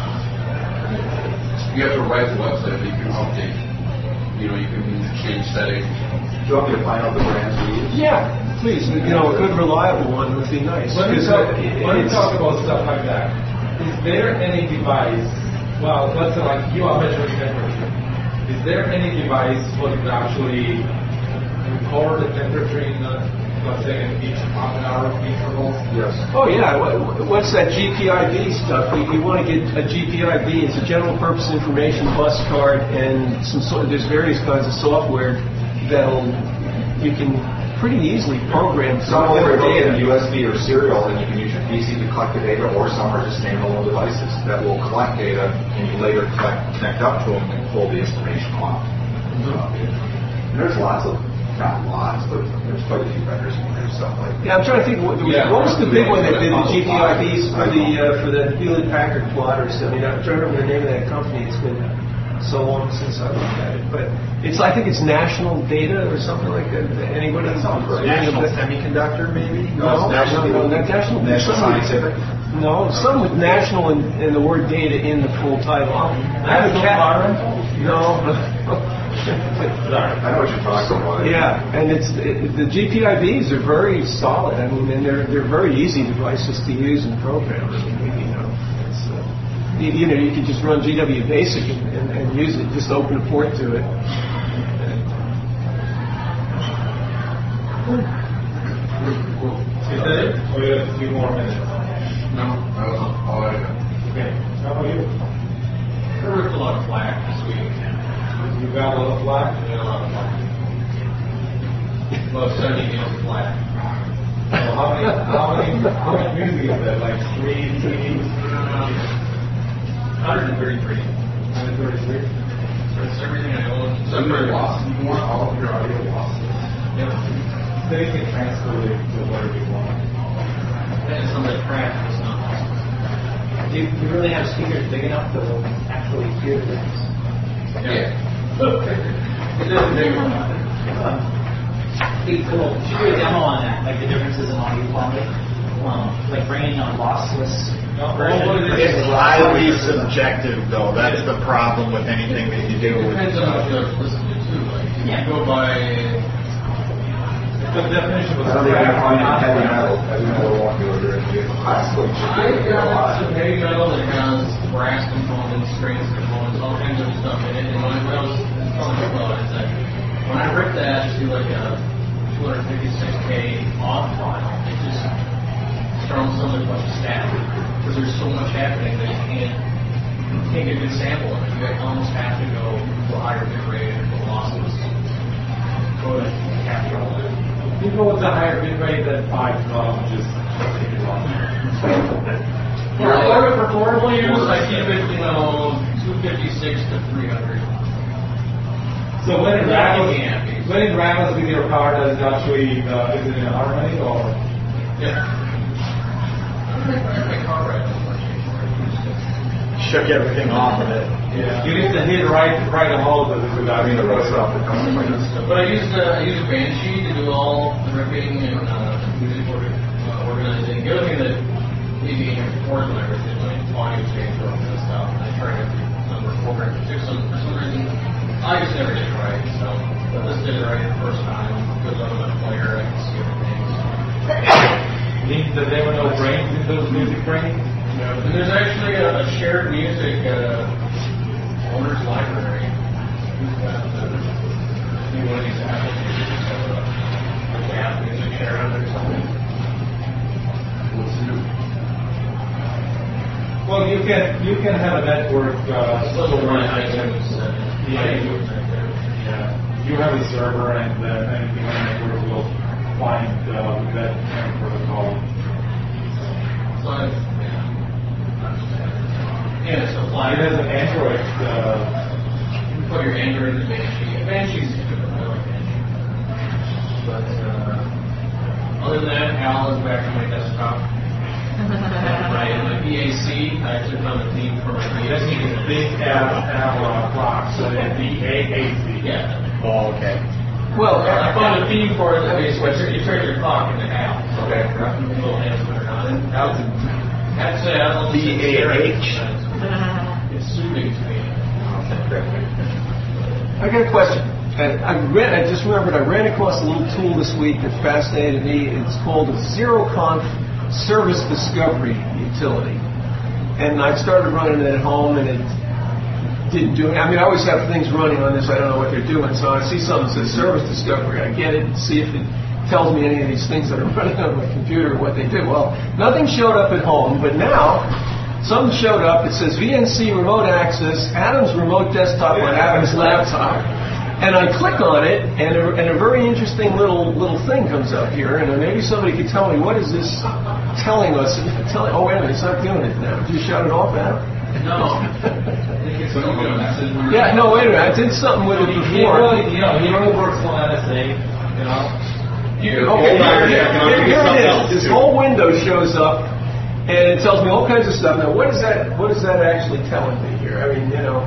you have to write the website, but you can update. You know, you can change settings. Do you want me to find out the brands we use? Yeah, please. You know, a good, reliable one would be nice. When you 'Cause, talk, uh, it- when you it's- talk about stuff like that, is there any device, well, let's say like you are measuring temperature, is there any device what can actually record the temperature in, uh, let's say, in each half an hour intervals? Yes. Oh yeah, what- what's that G P I B stuff? You, you want to get a G P I B. It's a general purpose information bus card, and some sort. There's various kinds of software that'll you can pretty easily program Some of them are data. in U S B or serial, and you can use your P C to collect the data, or some are just standalone devices that will collect data and you later collect, connect up to them and pull the information off. And there's lots of, not lots, but there's quite a few vendors and there's stuff like that. Yeah, I'm trying to think. What, Yeah. what was the big one that did the G P I Bs for the uh, for the Hewlett Packard plotters? I mean, I'm trying to remember the name of that company. It's been so long since I looked at it, but it's I think it's National Data or something like that. Anybody? National Semiconductor, maybe? No, no, National- no, not National. National some- Scientific? No, some with national and, and the word data in the full title. I have a cat. No. I know what you're talking about. Yeah, and it's it, the G P I Bs are very solid. I mean, and they're they're very easy devices to use and program. I mean, you know, it's, uh, you, you know, you can just run G W Basic and, and, and use it. Just open a port to it. Is that it? Or you have a few more minutes? No, that was all I got. Okay. How about you? I ripped a lot of flack this week. You got a little flack? I got a lot of flack. About seventy games of flack. Well, how many, how many, how much music is that? Like three C Ds? one hundred thirty-three. one hundred thirty-three? So it's everything I own. Separate loss. You want all of your audio losses. Yep. So you can transfer it to whatever you want. And some of the crap is not. Do you, you really have speakers big enough to actually hear the things? Yeah. It is a big one. Hey, cool. You should do a demo on that, like the differences in audio quality. Um, like bringing a lossless version. It's highly subjective, though. That's the problem with anything that you do. It depends on what you're listening to. Like, if Yeah. you go by The definition was. I don't think I can find heavy metal. Heavy metal won't do it. If it's classical, you should I be able to get a lot. got some heavy metal that has brass components, strings components, all kinds of stuff in it. And what I was telling you about is that when I ripped that to like a two fifty-six K off file, it just strums so much bunch of static because there's so much happening that you can't you can't get a good sample of it. You almost have to go to a higher bit rate or the losses go to capture all that. You go with the higher bit rate than five, um, just take it off. For, for, for portable use, I keep it, you know, two fifty-six to three hundred. So when it Yeah, rattles, you can't be. when it rattles with your car, does it actually, uh, is it in harmony or? Yeah. My car ride. Shook everything off of it. Yeah. You need to hit right, right a hold of it without I mean, the even. rough stuff that comes from this. But I used uh, I used a Banshee to do all the ripping and uh, music order, uh, organizing. The other thing that maybe in reports when I ripped it, my audio changer and stuff, and I tried every number of programs to fix them. For some reason, I just never did it right. So, but this did it right the first time. Goes on my player, I can see everything. Means that there were no brains in those music brains? And there's actually a, a shared music uh, owner's library. Who's got uh, maybe one of these applications have a, a gap music share on it or something. What's new? Well, you can, you can have a network, uh, It's a little run iTunes. Uh, Yeah. iTunes right there. yeah. You have a server and, uh, anything on the network will find, uh, that kind of protocol. So I, yeah. Yeah, so It fly. has an Android, uh, You put your Android in the Banshee. Banshee's good. I like Banshee. But uh, other than that, Al is back to my desktop. Right, and my B A C, I took on the theme for my B A That C. means big Al, Al uh, clock, so it'd be A A C. Yeah. Oh, okay. Well, I found a theme for it that basically you turn your clock into Al. Okay. Little hands put it on it. How's it? I'd say I don't B A H. It's soothing to me. I got a question. I, I read. I just remembered. I ran across a little tool this week that fascinated me. It's called a ZeroConf Service Discovery Utility, and I started running it at home, and it didn't do it. I mean, I always have things running on this. I don't know what they're doing, so I see something that says Service Discovery. I get it and see if it tells me any of these things that are running on my computer what they do. Well, nothing showed up at home, but now something showed up. It says V N C Remote Access, Adam's remote desktop on Adam's laptop. And I click on it, and a, and a very interesting little little thing comes up here. And maybe somebody could tell me, what is this telling us? Telling, oh, wait a minute, it's not doing it now. Did you shut it off, Adam? No. Yeah, no, wait a minute. I did something with it He before. really, you know, he really works on N S A, you know. You, okay, here, here, here it is. This whole window shows up, and it tells me all kinds of stuff. Now, what is that? What is that actually telling me here? I mean, you know,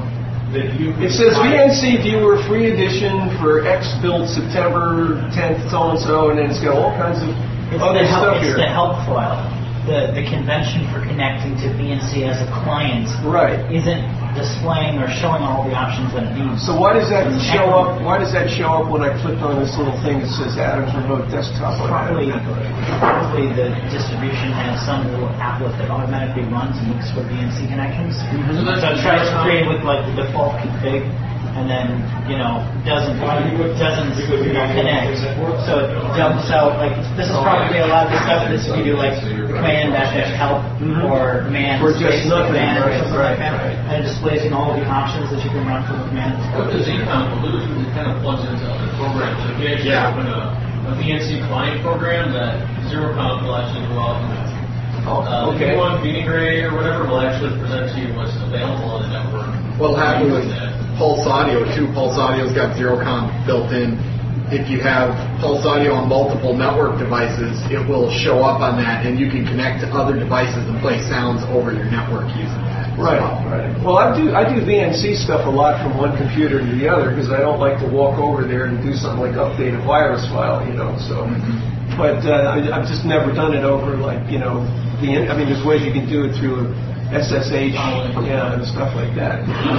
it says V N C Viewer Free Edition for X build September tenth, so and so, and then it's got all kinds of It's other the help, stuff it's here. the help file. The the convention for connecting to V N C as a client Right. isn't displaying or showing all the options that it needs. So why does that show up? Why does that show up when I click on this little thing that says Adam's Remote Desktop? on Probably, Adam? probably the distribution has some little applet that automatically runs and looks for V N C connections. Mm-hmm. So that's So it tries to create with like the default config, and then you know doesn't doesn't you know, connect. So it dumps out like this is probably a lot of the stuff that you do like command dash dash help or command Or just space nothing, command or right, something right, like that, right. and it displays you know, all the options that you can run from the command. What does Econ do? It kind of plugs into other programs. So if you actually Yeah. open a, a V N C client program, that ZeroConf will actually go out and Oh, uh, okay. the new one, Meeting Ray or whatever, will actually present to you what's available on the network. What'll happen with Pulse Audio too? Pulse Audio's got ZeroConf built in. If you have Pulse Audio on multiple network devices, it will show up on that, and you can connect to other devices and play sounds over your network using that. Right, right. Well, I do I do V N C stuff a lot from one computer to the other because I don't like to walk over there and do something like update a virus file, you know. So, Mm-hmm. but uh, I, I've just never done it over like you know the. I mean, there's ways you can do it through S S H, yeah, and stuff like that.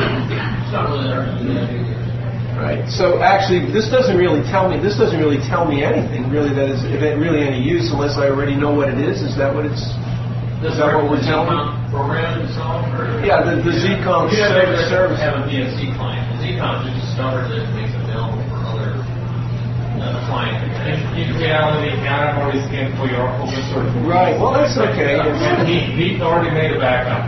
It's not really hard to do that either. Right. So actually, this doesn't really tell me. This doesn't really tell me anything really that is if it really any use unless I already know what it is. Is that what it's? Is that what we're telling? ZConf program itself? Or? Yeah, the, the ZConf You have service. to service. have a V N C client. The ZConf just discovers it and makes it available for other uh, client. In, in reality, Adam already scanned for your open source. Right. Well, that's okay. And he, he already made a backup.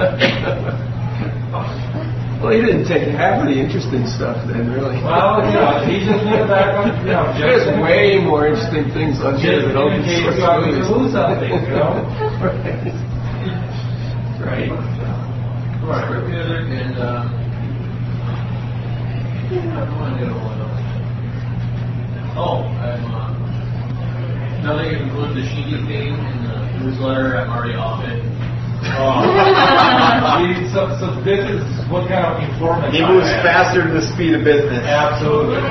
Well, he didn't take half of the interesting stuff then, really. Well, you know, he just made a backup. You know, There's just way more interesting things on here just than open in case source. you happen to lose something, you know. Right. Right. Right. And uh, I don't want to get a one else. Oh, I'm, uh, now that you include the Sheedy thing in the newsletter, I'm already off it. Oh. See, so, so this is what kind of informant He I moves am. faster than the speed of business. Absolutely.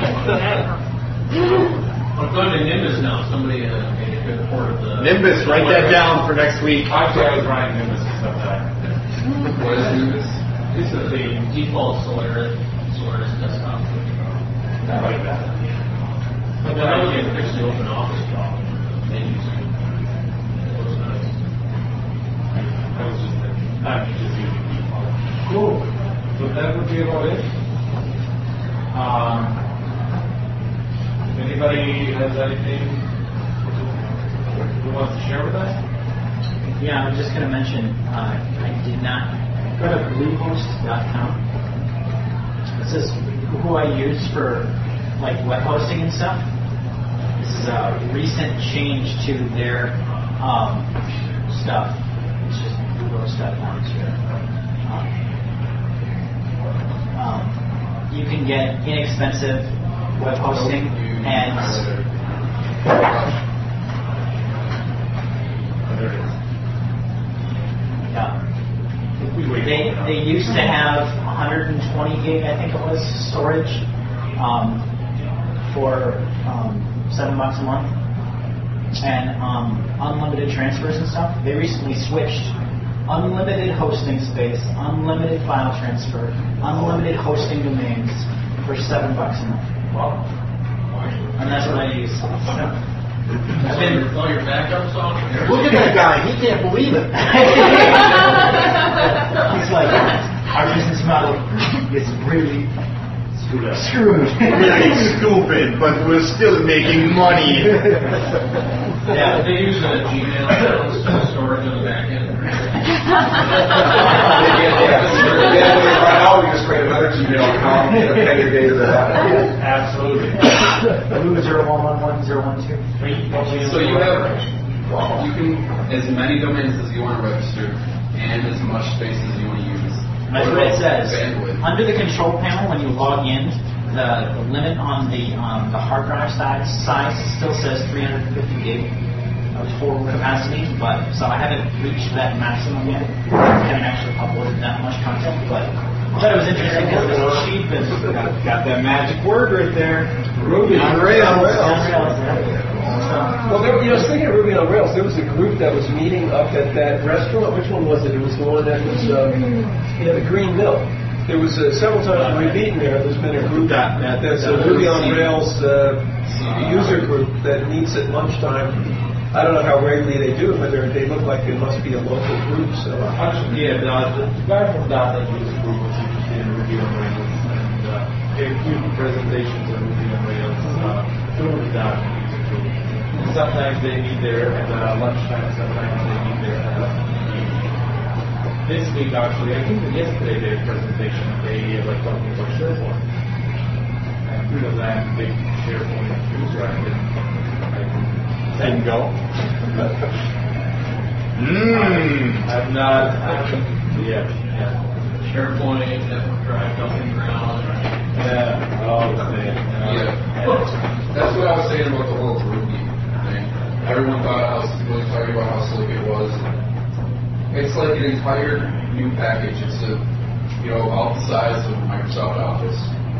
I'm going to Nimbus now. Somebody uh, made a good report of the Nimbus, write that down for next week. Actually, I was writing Nimbus at some time. What is Nimbus? This is the default Solaris Solaris desktop. I like that. But then I can fix the open office problem. Menus. It looks nice. I was just I'm just using default. Cool. So that would be about it. Um, if anybody has anything who wants to share with us? Yeah, I'm just going to mention, uh, I did not go to bluehost dot com. This is who I use for like web hosting and stuff. This is a recent change to their um, stuff. It's just bluehost dot com here. Um, um, you can get inexpensive web hosting and yeah. They they used to have one hundred twenty gig, I think it was, storage um, for um, seven bucks a month, and um, unlimited transfers and stuff. They recently switched unlimited hosting space, unlimited file transfer, unlimited hosting domains for seven bucks a month. Wow. And that's what I use. I've been. All your backup software. Look at that guy. He can't believe it. He's like, our business model is really screwed. Really stupid, but we're still making money. Yeah. They use a Gmail storage on the back end. Right now, we just create another Gmail account and pay your data to that. Absolutely. zero one one one zero one two. So you have, you can, as many domains as you want to register, and as much space as you want to use. That's what it says. Bandwidth. Under the control panel, when you log in, the, the limit on the um, the hard drive size, size still says three hundred fifty gig of total capacity, but so I haven't reached that maximum yet. I haven't actually uploaded that much content, but I thought it was interesting because it was cheap and Got, got that magic word right there. Ruby On Rails. on Rails, yeah. So, Well, there, you know, speaking of Ruby on Rails, there was a group that was meeting up at that restaurant. Which one was it? It was the one that was, uh, yeah, the Green Mill. There was uh, several times we've eaten there. There's been a group That- that- that's a that- Ruby on Rails uh, user group that meets at lunchtime. I don't know how regularly they do it, but they're- they look like it must be a local group. So Actually, yeah, the, the guy from .dot net user group was interested in Ruby on Rails, and uh, gave a few presentations on Ruby on Rails uh, through the .dot net user group. And sometimes they meet there at uh, lunchtime, sometimes they meet there at uh, this week actually, I think that yesterday they had a presentation, they uh, were talking about SharePoint. And through the land, big SharePoint user, I did. Didn't go. Mmm. I've not, I haven't yet, yeah. SharePoint, network drive, dumping ground. Yeah, oh, the same. Yeah. That's what I was saying about the whole Ruby thing. Everyone thought I was really talking about how slick it was. It's like an entire new package. It's a, you know, about the size of Microsoft Office.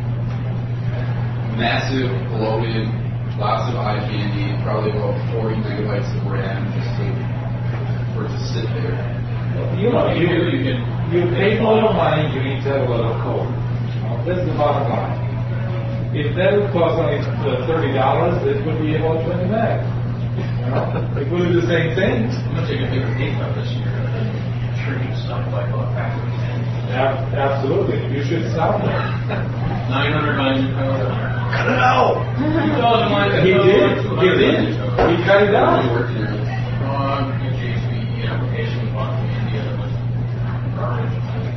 Massive, bloated, lots of I P and D, probably about forty megabytes of RAM just to, for it to sit there. You know, you, you can, you pay a lot of money, you need to have a lot of code. Now, that's the bottom line. If that would cost only uh, thirty dollars, it would be about twenty meg. You know, it would do the same thing. I'm going to take a bigger peek on this year. Shrinking stuff like a factory. Ab- absolutely, you should stop there. nine hundred lines of code. Cut it out. two thousand lines of He code. did, he did, he cut it down. Really working there. Um, J S P E application bought from India that was garbage.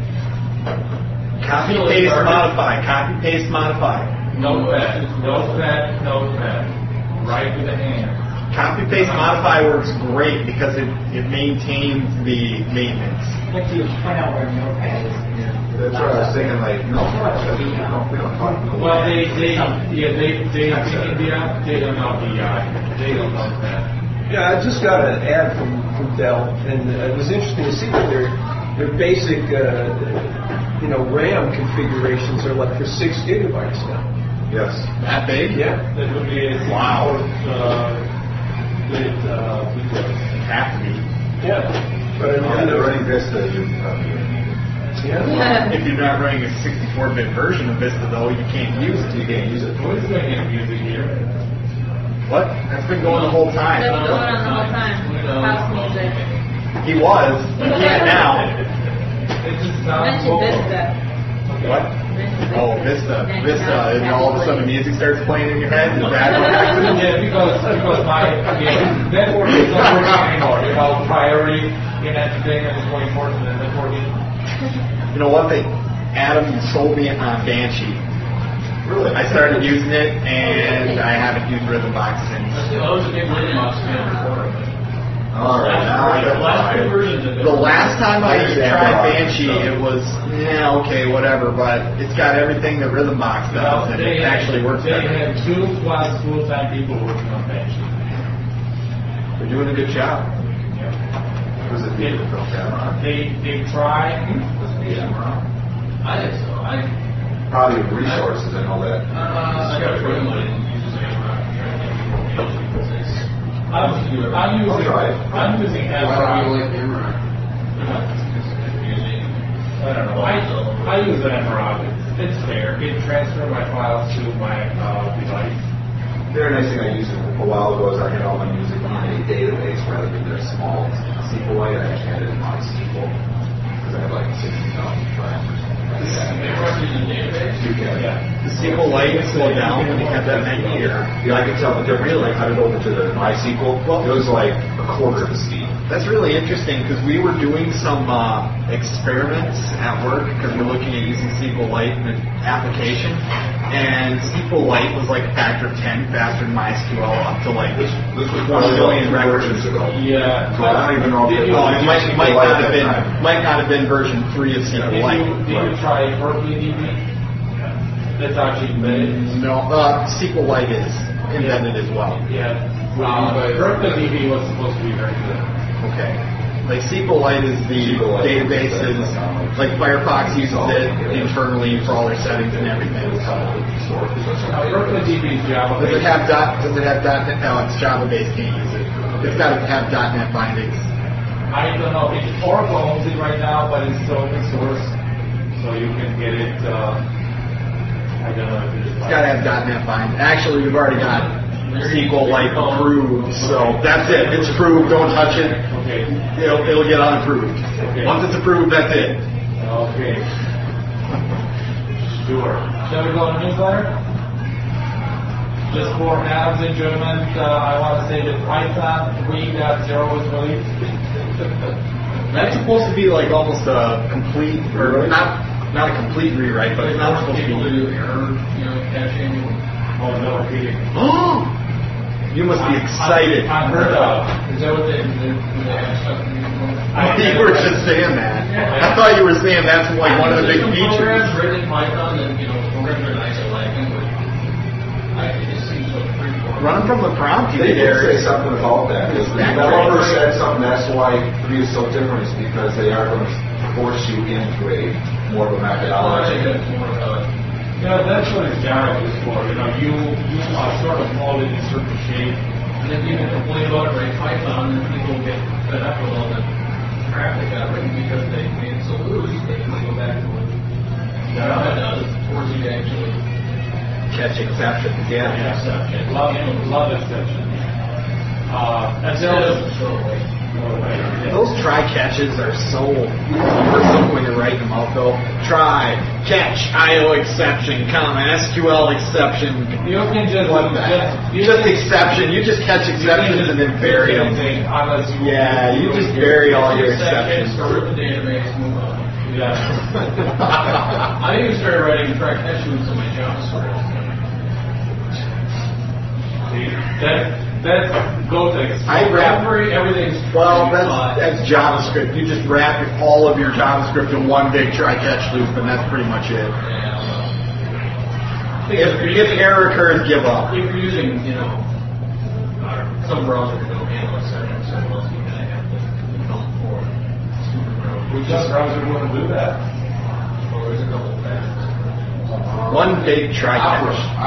Copy, paste, modify. Copy, paste, modify. Notepad, notepad, notepad, right with the hand. Copy, paste, modify works great because it, it maintains the maintenance. like to point out where Notepad is. That's what I was thinking, like, no, we don't, we don't talk. Well, they, they, yeah, they, they, in India, they don't know the, uh, they don't know that. yeah, I just got an ad from, from Dell, and uh, it was interesting to see that their their basic uh, you know RAM configurations are like for six gigabytes now. Yes. That big? Yeah. That would be a Wow. uh, with, uh, Windows. Have to be. Yeah. But I mean, And you know, they're running Vista, you probably. yeah. If you're not running a sixty-four bit version of Vista, though, you can't use it. You can't use it. What is going in music here? What? That's been going the whole time. That's going on the whole time. House music. He was. He can't now. It just sounds. Mention Vista. What? Oh, Vista. Vista. And all of a sudden music starts playing in your head. Is that what happened? Yeah, because, because my, again, networking is not working anymore. You know, priority in entertainment is more important than networking. You know what? They Adam sold me on Banshee. Really? I started using it, and I haven't used Rhythmbox since. That was a big win box fan before. All right, now I The got last two versions of it. The last time I Understand tried why. Banshee, it was, yeah, okay, whatever, but it's got everything that Rhythmbox does, and it actually works They better. have two plus full-time people working on Banshee. They're doing a good job. Was it They, Vita from Cameron? they, they try. Was it Cameron? I think so. I, Probably resources and all that. uh, I got a friend of mine who uses it. I'm, I'm using, I'll try it. I'm using Why Emerald. don't you like Emerald? I don't know. I, I use Emerald. It's, it's fair. It transfers my files to my uh, device. The other nice thing I used a while ago is I had all my music in a database rather than their small SQLite. I actually had it in my S Q L because I had like sixty thousand tracks or something like that. They work in the database? You can, yeah. The SQLite slowed down when you had that many here. Yeah, I could tell the difference when I cut it over to the MySQL. It was like a quarter the speed. That's really interesting because we were doing some uh, experiments at work because we're looking at using SQLite in an application, and SQLite was like a factor of ten faster than MySQL up to like This was one probably billion two records. versions ago. Yeah. So I don't even know if Did it you- Oh, it might, might not have been Time. might not have been version three of Did you, SQLite. did you try Berkeley D B? That's actually embedded. No, uh, SQLite is embedded as well. Yeah. Uh, Berkeley D B was supposed to be very good. Okay. Like SQLite is the SQLite. databases, like Firefox uses it internally for all their settings and everything. Now, Berkeley D B is Java. Does it have dot? Does it have dot net? No, it's Java based. Can't use it. It's got to have dot net bindings. I don't know. It's Oracle owns it right now, but it's open source, so you can get it. Uh, I don't know if it's. It's got to have dot net bindings. Actually, we've already got SQLite approved, so that's it. It's approved. Don't touch it. Okay. It'll, it'll get unapproved. Okay. Once it's approved, that's it. Okay. Sure. Shall we go to newsletter? Just for Adam's enjoyment, uh, I want to say that Python three point oh was released. That's supposed to be like almost a complete, or not not a complete rewrite, but it's not supposed to People be. do error, you know, catching. Oh, no kidding. You must be excited. Unheard of. Is that what they, they, they have stuff in I- You were just saying that. I thought you were saying that's like one of the big features. Programs written in Python that, you know, programs are nice and lacking, but I, it just seems so pretty boring. Run from the prompt, you They did say dare. something about that. Because the Back developer trace. said something, that's why three is so different, is because they are going to force you into a more of a Well, I think methodology. that's more of a, You know, that's what Java is for. You know, you, you are sort of molded in certain shape. and then people complain about it, right, Python, and people get fed up with all the crap that got written because they made it so loose, they can go back to what Java does, force you to actually Catch exceptions, yeah. accept it. Love, love exception. Uh, and Instead there of was, throw away. Those try catches are so cumbersome when you're writing them out though. Try, catch, I O exception, comma, S Q L exception. you can just, What the heck? just, Just exception. You just catch exceptions and then bury them. Unless you. Yeah, you just bury all your Exceptions, exceptions. go rip the database, move on. Yeah. I even started writing try catch loops in my JavaScript. See, that, that's GoTex. I wrap- Every, everything's. Well, that's uh, that's JavaScript. You just wrap all of your JavaScript in one big try catch loop, and that's pretty much it. yeah, well, If, if error occurs, give up. If you're using, you know, uh, some browser to go handle exceptions, someone else you kind of have to come for stupid browser. Which browser wouldn't do that? Well, there's a couple of factors. One big try catch.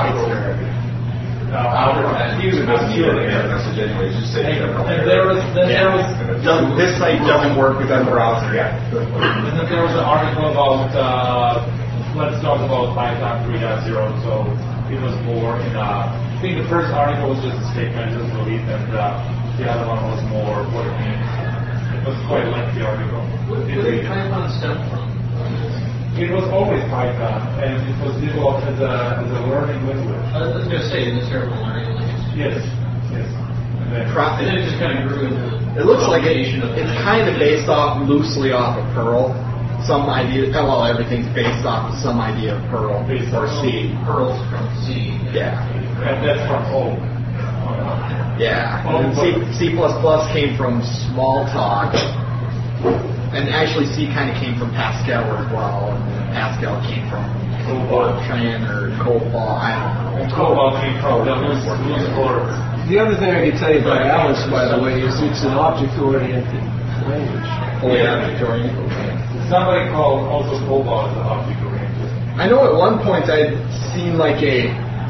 User doesn't need an error message anyway, just say. And you know, and there was, then there was, Doesn't, this site doesn't work with that browser. Yeah. and then there was an article about, uh, let's talk about Python three point oh, so it was more in, uh, I think the first article was just a statement, just released, and, uh, the other one was more what it means. It was quite a lengthy article. Where did Python stem from? It was always Python, and it was developed as a, as a learning language. I was going to say, in this terrible learning language. Yes, yes. And then- Pro- And then it just kind of grew into. It looks like it, combination of it's things. kind of based off loosely off of Perl. Some idea, oh, well, everything's based off of some idea of Perl Based or on- C. Pearls from C. Yeah, And that's from home. yeah. And C, C++ came from Smalltalk, and actually C kind of came from Pascal as well. And then Pascal came from Fortran or Cobol. I don't know. And Cobalt came from the loose, loose order. The other thing I can tell you about Alice, by the way, is it's an object-oriented language. Oh, yeah, Victorian. Somebody called also Cobalt as object oriented. I know at one point I'd seen like a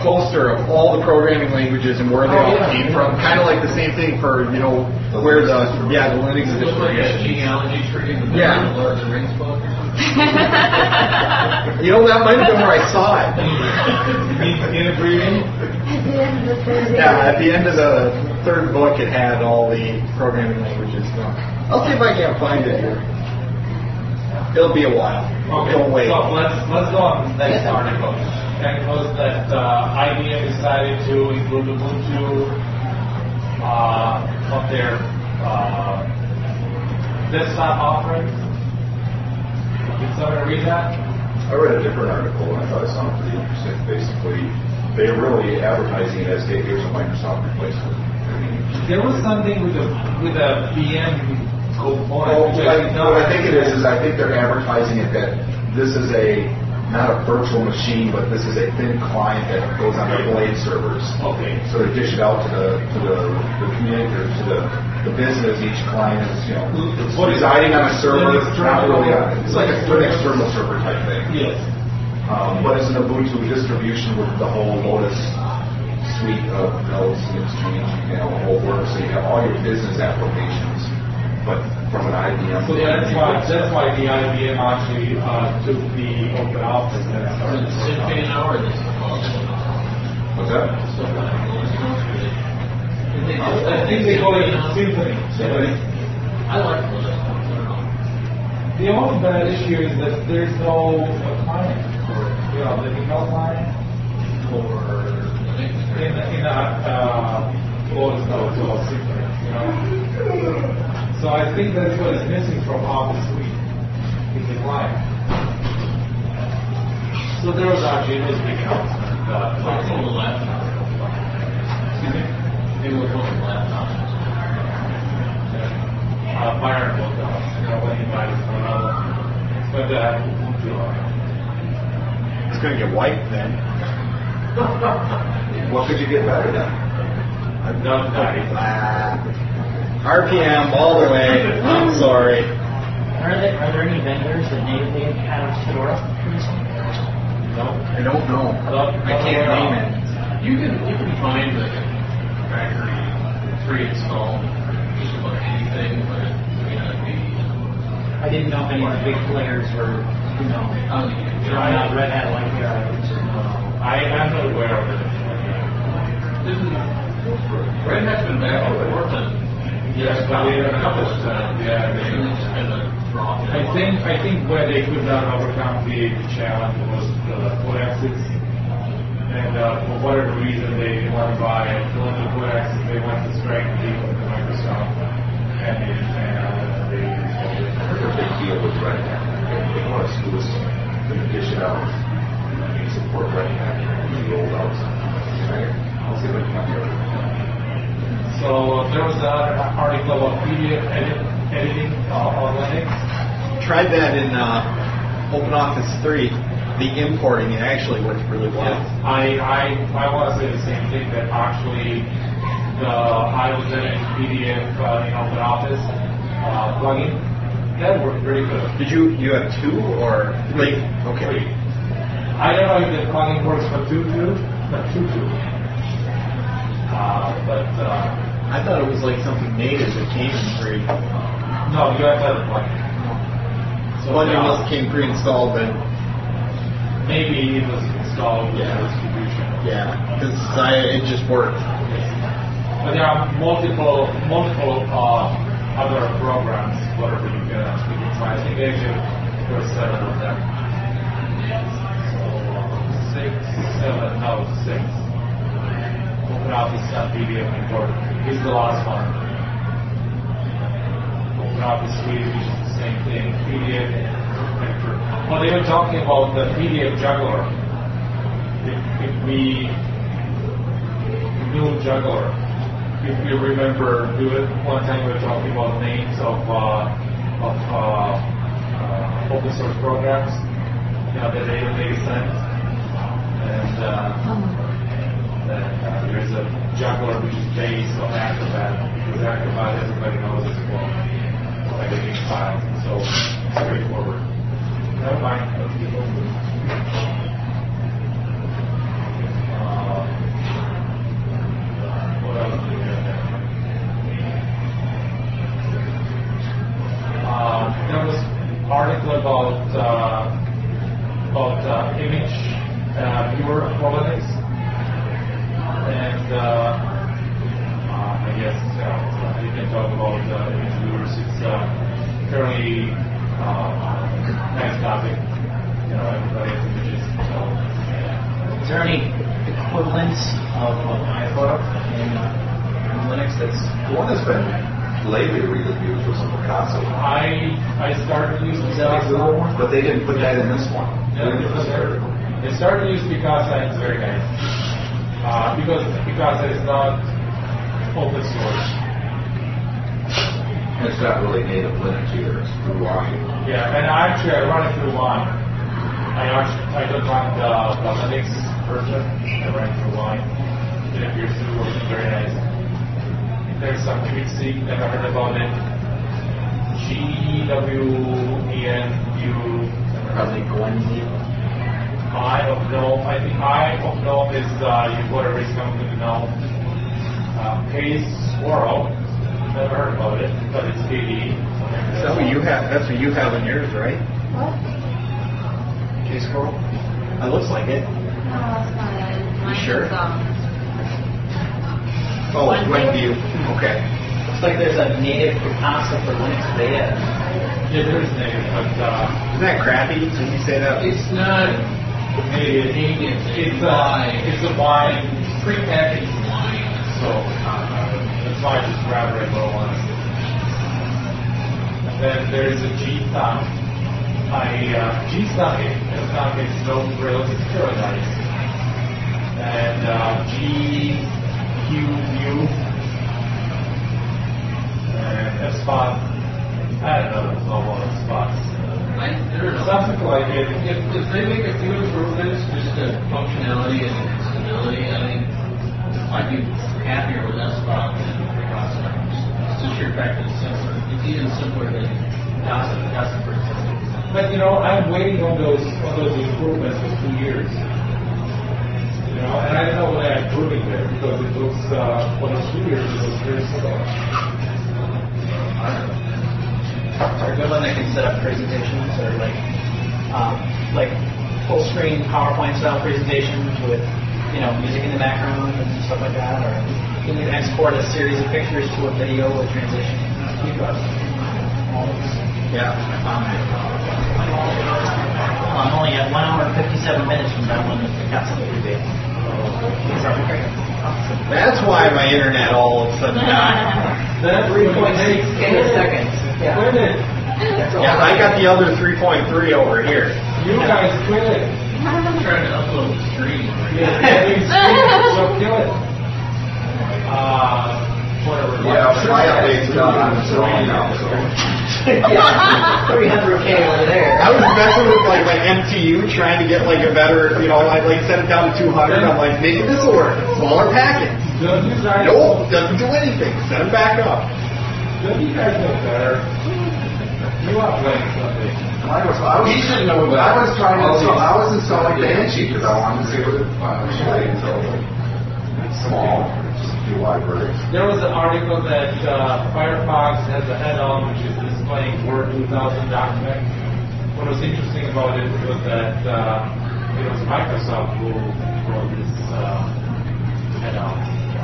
poster of all the programming languages and where they Oh, all yeah. came from. Kind of like the same thing for, you know, where the, yeah, the Linux It looks like a distribution. genealogy tree in the Yeah. middle of Lord of the Rings book or something. You know, that might have been where I saw it. Integrating. At the end of the third. Yeah, at the end of the third book, it had all the programming languages. I'll see if I can't find it here. It'll be a while. Okay, Don't wait. so let's, let's go on to the next article. And it was that uh, I B M decided to include Ubuntu uh, on their uh, desktop offerings. Did someone read that? I read a different article and I thought it sounded pretty interesting. Basically, they're really advertising it as, hey, here's a Microsoft replacement. I mean, There was something with a with a V M component. well, which I, I did not what I think it is, is I think they're advertising it that this is a, not a virtual machine, but this is a thin client that goes on their blade servers. Okay. So they dish it out to the, to the, the community, or to the, the business. Each client is, you know, What is- residing on a server, Linux not terminal. really on, it's like a Linux terminal server type thing. Yes. Um, but it's an Ubuntu distribution with the whole Lotus suite of nodes and Exchange, you know, the whole work. So you have all your business applications, but from an I B M. So that's why that's why the I B M actually uh, took the Open Office and Is started. it Symphony now or is it What's that? I think they call it Symphony. Symphony? I like Linux. I don't know. The only bad issue is that there's no uh, client for it. You know, the email client for in in a uh, Lotus Notes or Symphony. You know. So I think that's what is missing from Office Suite is the client. So there was actually a big announcement. Uh, What's on the laptop? excuse me. Maybe what's on the laptop? Uh, Byron will tell us, you know, when he buys for another. But uh, Ubuntu on it. It's going to get wiped then. What could you get better than? I've done that. Ah. R P M all the way. I'm sorry. Are there, are there any vendors that natively have Fedora? No. I don't know. I can't name it. You can you can find like a factory pre-installed just about anything, but it may not be. I didn't know if any of the big players were, you know, Um, trying out Red Hat like uh, I am not aware of it. Didn't Red Hat's been back and forth and Yes, but they a don't couple have of times. it. Yeah, They they- just kind of dropped it. I think I think where they could not overcome the challenge was the codexes, and uh, for whatever reason they didn't want to buy it. The only codexes they went to strike the deal with Microsoft, and they and uh, they sold it. I heard a big deal with Red Hat. They want to screw us to dish it out. You support Red Hat and the old out. I'll see if I can help you. So uh, there was an article about P D F edit, editing uh, on Linux. Tried that in uh, OpenOffice three. The importing, it actually worked really well. I I I want to say the same thing, that actually the I was editing P D F uh, in OpenOffice uh, plugin. That worked pretty good. Did you you have two or Three. Okay. Three. I don't know if the plugin works for two two, not two two. Uh, but uh, I thought it was like something native that came in free. no, you have to have a plugin. So Plugin now, must came pre-installed, but maybe it was installed with Yeah. the distribution. yeah, because I it just worked. But there are multiple multiple uh, other programs, whatever you can you can try. I think actually there are seven of them. So uh, six, seven, no, six. OpenOffice and P D F import. This is the last one. OpenOffice Suite, which is the same thing. P D F. Well, they were talking about the P D F juggler. If, if we new juggler. If you remember, do it one time we were talking about names of uh, of uh, uh, open source programs, you know, that they they sent, and uh, that uh, there's a juggler which is based on Acrobat, because Acrobat, everybody knows, is well, like a big file, so straightforward. Never mind. Let's keep moving. Uh, article about uh, about uh, image uh, viewer for Linux, and uh, uh, I guess uh, you can talk about uh, image viewers. It's a uh, fairly uh, nice topic. You know, everybody has images. So, yeah. Is there any equivalent of, of iPhoto in, uh, in Linux that's The one that's been lately really used was Picasso. I I started using Picasso. But they didn't put that in this one. Yeah, they started to use Picasso and it's very nice. Uh, because Picasso is not open source. And it's not really native Linux either. It's through Wine. Yeah, and actually I run it through Wine. I actually I don't run the, the Linux version. I run it through Wine. It appears to be working very nice. There's some Twixy, never heard about it. G W E N U. probably going to Eye of Gnome. I think Eye of Gnome is uh, you whatever is coming to the Gnome. Uh, Case Squirrel. Never heard about it, but it's K D E. That's what you have. That's what you have in yours, right? What? K Squirrel. It looks like it. No, that's not it. Mine sure? is, um, Oh, Gwenview. Gwenview. Okay. looks like there's a native Picasso for Linux beta. Yeah, there is native, but uh, Isn't that crappy? Did you say that? It's not native. native. It's a it's a wine. Prepackaged wine. So uh, that's why I just grab it little ones. And then there is a G-Thumb. I uh, G-Thumb is no relative paradise. And uh, G Q U and a spot. I don't know the level of spots. I, there's Something like it. If, if they make a few improvements, just to functionality and stability, I think I'd be happier with that spot than Picasso. It's just your fact that it's simpler. It's even simpler than Picasso. Picasso, for example. But you know, I'm waiting on those on those improvements for two years. You know, and I don't know when I'm improving there because it looks uh, for those two years it looks very similar. Are good one that can set up presentations or like um, like full screen PowerPoint style presentations with you know music in the background and stuff like that, or can you export a series of pictures to a video with transition? Yeah. Um, I'm only at one hour and fifty-seven minutes from downloading the Picasso movie. That's why my internet all of a sudden died. That's three point six seconds. Yeah. Quit it! Yeah, I got the other three point three over here. You guys quit it! I'm trying to upload the stream. Yeah, getting screwed, so kill it. Uh, whatever. Yeah, my update's done on its own now, so. three hundred K over there. I was messing with like my M T U trying to get like a better, you know, I like set it down to two hundred. I'm like, maybe this will work. Smaller packet. Don't you guys Nope, doesn't do anything. Set it back up. Don't you guys know better? You are playing something. I was, I was, He should know about I was trying to all install, these- I was installing Banshee because I wanted to see what it was like. So it's small, it's just a few libraries. There was an article that uh, Firefox has a head-on which is displaying Word two thousand document. What was interesting about it was that uh, it was Microsoft who wrote this uh, head-on.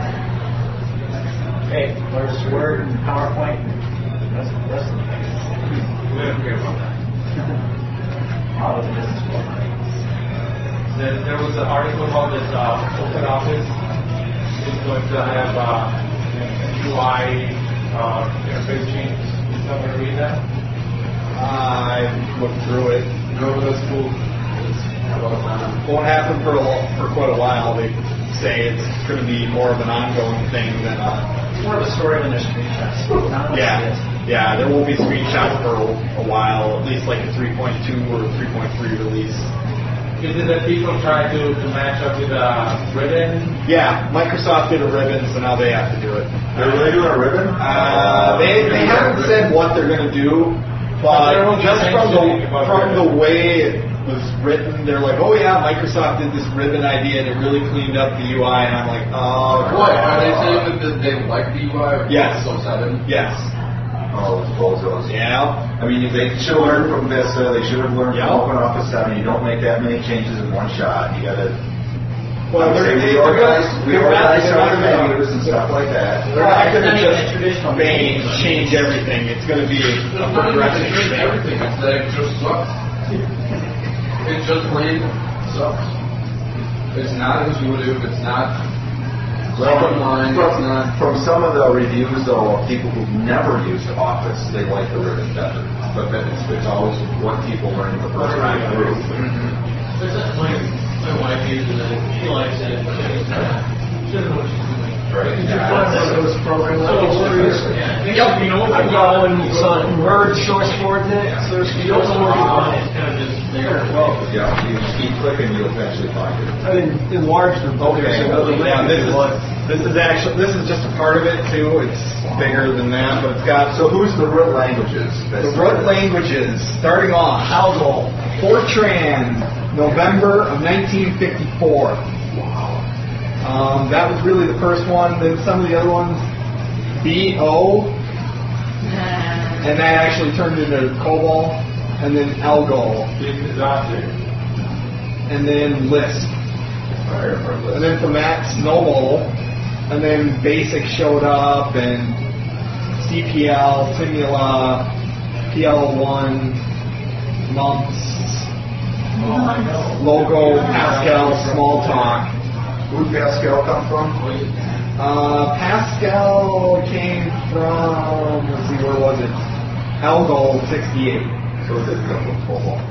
Okay, there's Word and PowerPoint. That's the rest of the things. We don't care about that. All of the business world. There, there was an article about that uh, OpenOffice is going to have uh, U I uh, interface change. Is someone read that? I looked through it. No, that's cool. Won't happen for a, lo- for quite a while. They say it's going to be more of an ongoing thing than a. It's more of a story when there's screenshots. Not much Yeah, it is. yeah. There won't be screenshots for a while. At least like a three point two or three point three release. Is it that people try to, to match up with a ribbon? Yeah, Microsoft did a ribbon, so now they have to do it. They're really doing a ribbon? Uh, they they haven't said what they're going to do, But but everyone's just saying from the something about from the ribbon. way it was written, they're like, oh yeah, Microsoft did this ribbon idea and it really cleaned up the U I, and I'm like, oh. What? Are they saying that they like the U I? Yes. So seven? Yes. all those bozos. Yeah. I mean, they should have learned from Vista. They should have learned Yeah. from Open Office seven. You don't make that many changes in one shot. You got to. Well, Say they're- we they're organize, not- we they're organize not- our they're not- menus and stuff like that. They're not going to It's not even a just traditional bang, menu. change everything. It's going to be a It's not even progressive change thing. everything. It's that it just sucks. It just plain sucks. It's not intuitive. It's not bottom line. It's from, not. from some of the reviews, though, of people who've never used Office, they like the ribbon better. But then it's, it's always what people learn the first time through. There's that my, my wife uses it, she likes it, but she doesn't she doesn't know what she's doing. Right. Did you find one of those program So, languages? yeah, Yep, you know what? I've got one that's on Word, source coordinate, so it's you don't know what you want, it's kind of just there. Well, Yeah, you just keep clicking, you'll eventually find it. I didn't enlarge them, but there's another link. Yeah, this if is you want. this is actually this is just a part of it too. It's bigger than that, but it's got So who's the root languages? the root languages starting off. Algol. Fortran, November of nineteen fifty-four. Wow. Um, that was really the first one. Then some of the other ones, B O, and that actually turned into COBOL, and then Algol, and then Lisp. And then from that, Snowball, and then Basic showed up, and C P L, Simula, P L one, Mumps, Logo, Pascal, Smalltalk. Who'd Pascal come from? Uh, Pascal came from, let's see, where was it? Algol sixty-eight. So it did come from COBOL.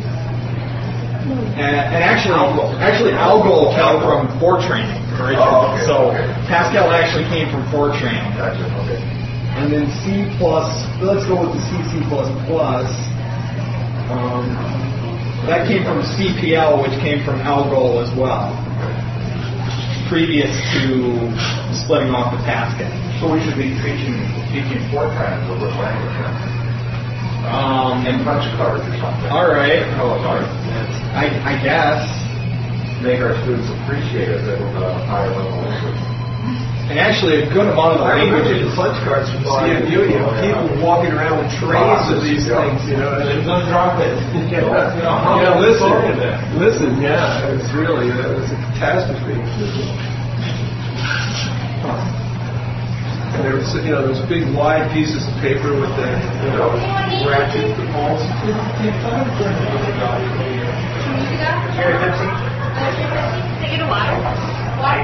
And, and actually, actually, Algol came from Fortran originally. Oh, okay, so okay. Pascal actually came from Fortran. Gotcha, okay. And then C plus, let's go with the C, C plus plus. Um, that came from C P L, which came from Algol as well, previous to splitting off the Pascal. So we should be teaching teaching Fortran as a root language, huh? Um, And punch cards or something. all right, Oh, sorry. I, I guess. Make our students appreciate it at a higher level language. And actually, a good amount of the I remember languages. the punch cards from C M U, you know, people walking around with trays of these things, you know. And Don't drop it. yeah, yeah, listen, listen, yeah, it was really, it was a catastrophe. And there was, you know, those big wide pieces of paper with the, you know, ratchet balls. Take it a water. Water?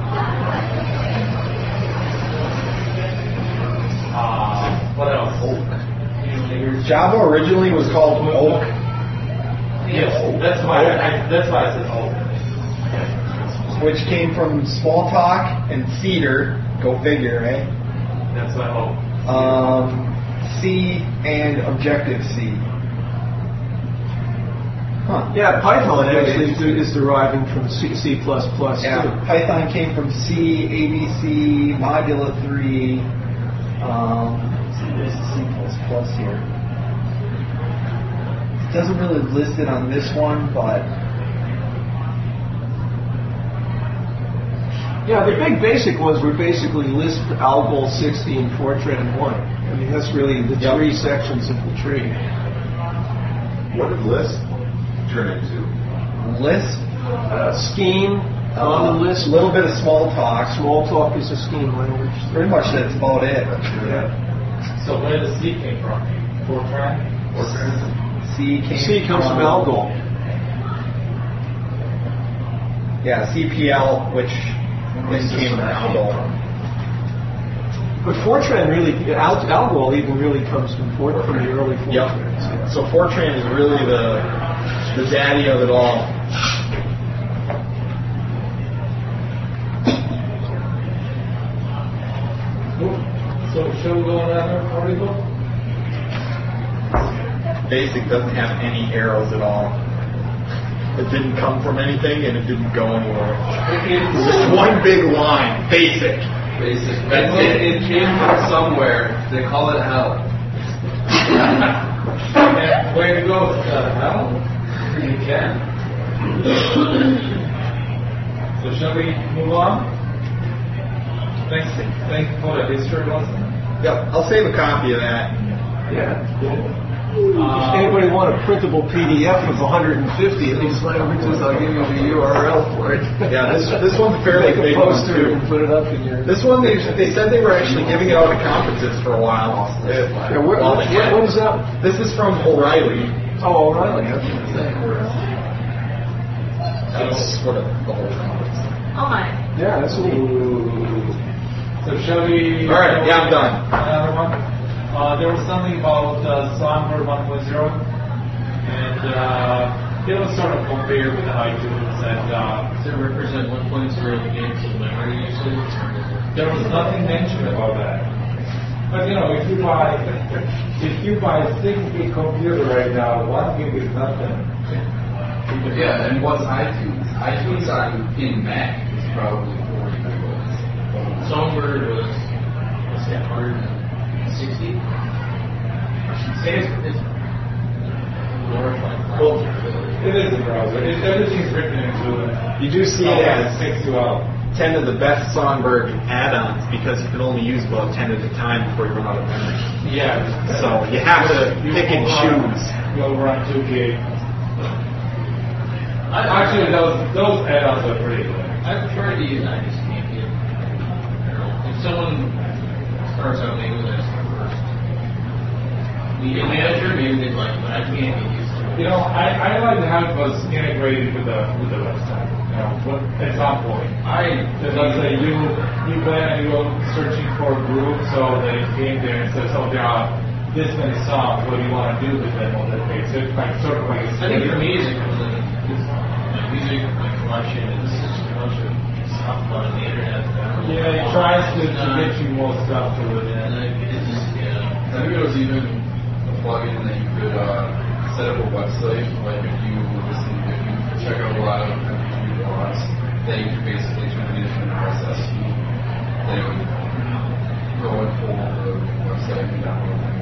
Uh, what else? Java originally was called Oak, Yes, that's why I, that's why I said oh. which came from Smalltalk and Cedar. Go figure, right? That's why oh. Um, C and Objective C. Huh. Yeah, Python actually is deriving from C, C++ Yeah, too. Python came from C, A B C, Modula three. Um, let's see, where's the C++ here? It doesn't really list it on this one, but Yeah, the big basic ones were basically Lisp, Algol sixty, and Fortran one. I mean, that's really the Yep. three sections of the tree. What did Lisp turn into? Lisp, Uh, Scheme, Common Lisp, a little bit of Smalltalk. Smalltalk is a scheme language. Pretty much that's about it. Yeah. So where the C came from? Fortran? C came C comes from Algol. Yeah, C P L, which then came from Algol. But Fortran really, Al- Algol even really comes from, Fort, from the early Fortran. Yep. So Fortran is really the the daddy of it all. So should we go on that article? Basic doesn't have any arrows at all. It didn't come from anything and it didn't go anywhere. It's just one big line. Basic. Basic. That's it. It came from somewhere. They call it hell. And where to go? Uh, hell? You can. So shall we move on? Thanks, thank you for the history lesson. Yep, I'll save a copy of that. Yeah. If anybody want a printable P D F of one hundred fifty of these languages, I'll give you the U R L for it. Yeah, this this one's fairly Make a big one, poster too. and put it up in your. This one, they, they said they were actually giving it out at conferences for a while. If, Yeah, where, while what, they had what it. is that? This is from O'Reilly. Oh, O'Reilly. I was gonna say. That's what the whole conference. Oh my. Yeah, that's neat. So shall we? All right, yeah, I'm done. Another one. Uh, there was something about uh, Songbird one point oh, and uh, it was sort of compared with the iTunes, and uh, Does it represent one point zero gigs of memory usage? there was nothing mentioned about that. But you know, if you buy if you buy a six gig computer right now, one gig is nothing. Yeah, and what's iTunes? iTunes on in Mac is probably forty megabytes. Songbird was, what's that, one hundred sixty? It's, it's glorified. Well, It is a browser. It, everything's written into it. you do see Oh, it it as takes you out. ten of the best Songbird add-ons because you can only use about ten at a time before you run out of memory. Yeah. So you have to You pick and will run- choose. You'll run two gig. Actually, those those add-ons are pretty good. I prefer to use I just can't get. I don't know. If someone starts out maybe with this first media manager, maybe they'd like, but I can't get used to it. You know, I, I like how it was integrated with the with the website. You know, what, at some point. I Because let's say you you went and you were searching for a group, so they came there and said, so there are this many songs. What do you want to do with them on that page? So it's like sort of like a I think for music, it was a, my music, my collection, it's just a bunch of stuff on the internet. yeah, it tries to, to get you more stuff to it. And I, it just, yeah. I think it was even a plugin that you could uh, set up a website, like if you listen, if you check out a lot of M P three blogs, then you could basically turn it into an R S S feed. Then it would go and pull the website and download it.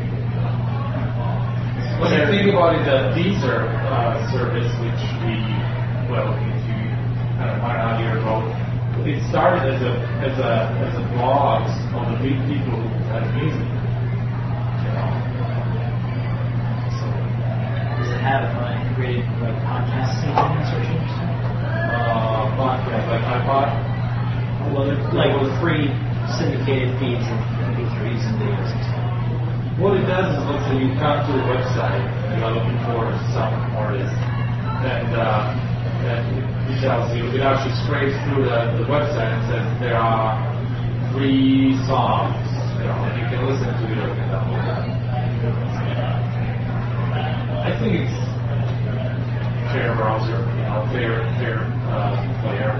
When you think about it, the Deezer uh, service, which we, well, if you kind of might not hear about, it started as a as a as a blogs of the big people who had music. You know. So, Does it have uh, integrated like podcasting insertions? uh, podcast like I bought. Well, they're like with free syndicated feeds of M P threes and videos and stuff. What it does is, let's say you come to a website and you're looking for some artist, and uh, and it tells you, it actually scrapes through the, the website and says there are three songs, you know, and you can listen to it or you can download it. I think it's fair browser, you know, fair fair uh, player.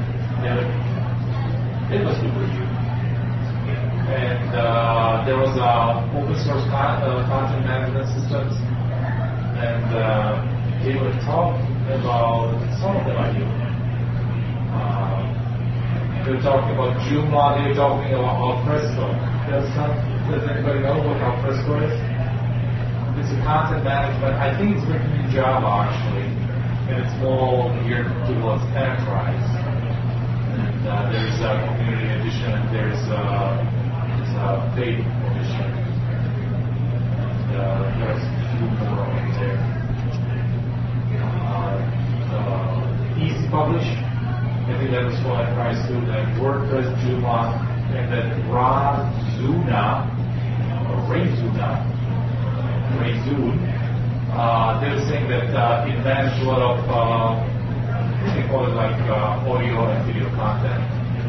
Yeah, it was good review. And uh, there was uh, open source con- uh, content management systems, and uh, they were talking about some of them I knew. Uh, they were talking about Joomla. They were talking about Alfresco. Does, some, does anybody know what Alfresco is? It's a content management. I think it's written in Java actually, and it's more geared towards enterprise. And uh, there's a community edition. There's uh, Uh, paid edition. And uh, there's a few more on there. Uh, uh, Easy Publish, I think that was for enterprise too. Then WordPress, Joomla, and then Razuna, or Razuna, Razune. Uh, they were saying that uh, it managed a lot of, uh, they call it like uh, audio and video content.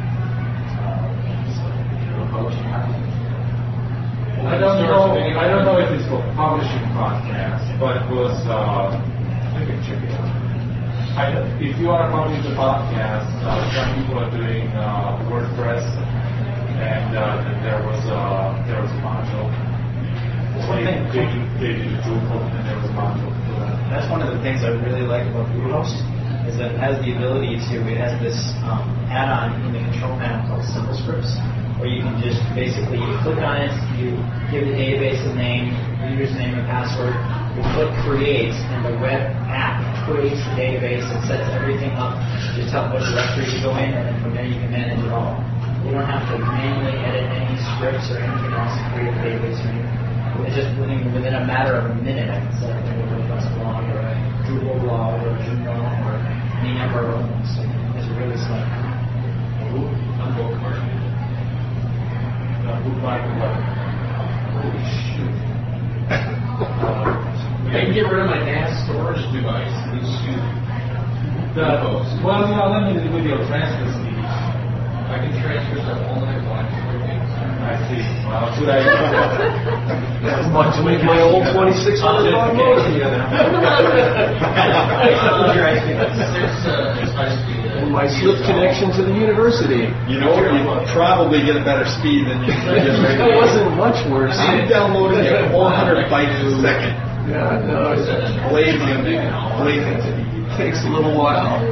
I don't know. I don't know if it's for publishing podcasts, but it was. Uh, you can check it out. I, if you want to publish a podcast, uh, some people are doing uh, WordPress, and uh, then there was uh, there was a module. One They, thing- they, do, they did a Drupal, and there was a module for that. That's one of the things I really like about Bluehost is that it has the ability to, it has this um, add-on in the control panel called Simple Scripts, where you can just basically, you click on it, you give the database a name, username and password, you click create, and the web app creates the database and sets everything up, just tell what directory you go in, and then from there you can manage it all. You don't have to manually edit any scripts or anything else to create a database or anything. It's just within, within a matter of a minute I can set up a WordPress blog or a Drupal blog or a Joomla or any number of them. So it's really slick. I'm bookmark. Uh, bookmark what? Holy shit. Uh, I can get rid of my N A S storage device. It's stupid. The, well, you know, let me do video transfer speed. I can transfer stuff all night long. I see. Well, should I? As much to make my old twenty-six hundred dollar motor together. My slip connection to the university. You know, you probably get a better speed than you get right That wasn't much worse. I'm downloading at four hundred bytes a second. Yeah, no, it's Blazing, blazing. takes a little while.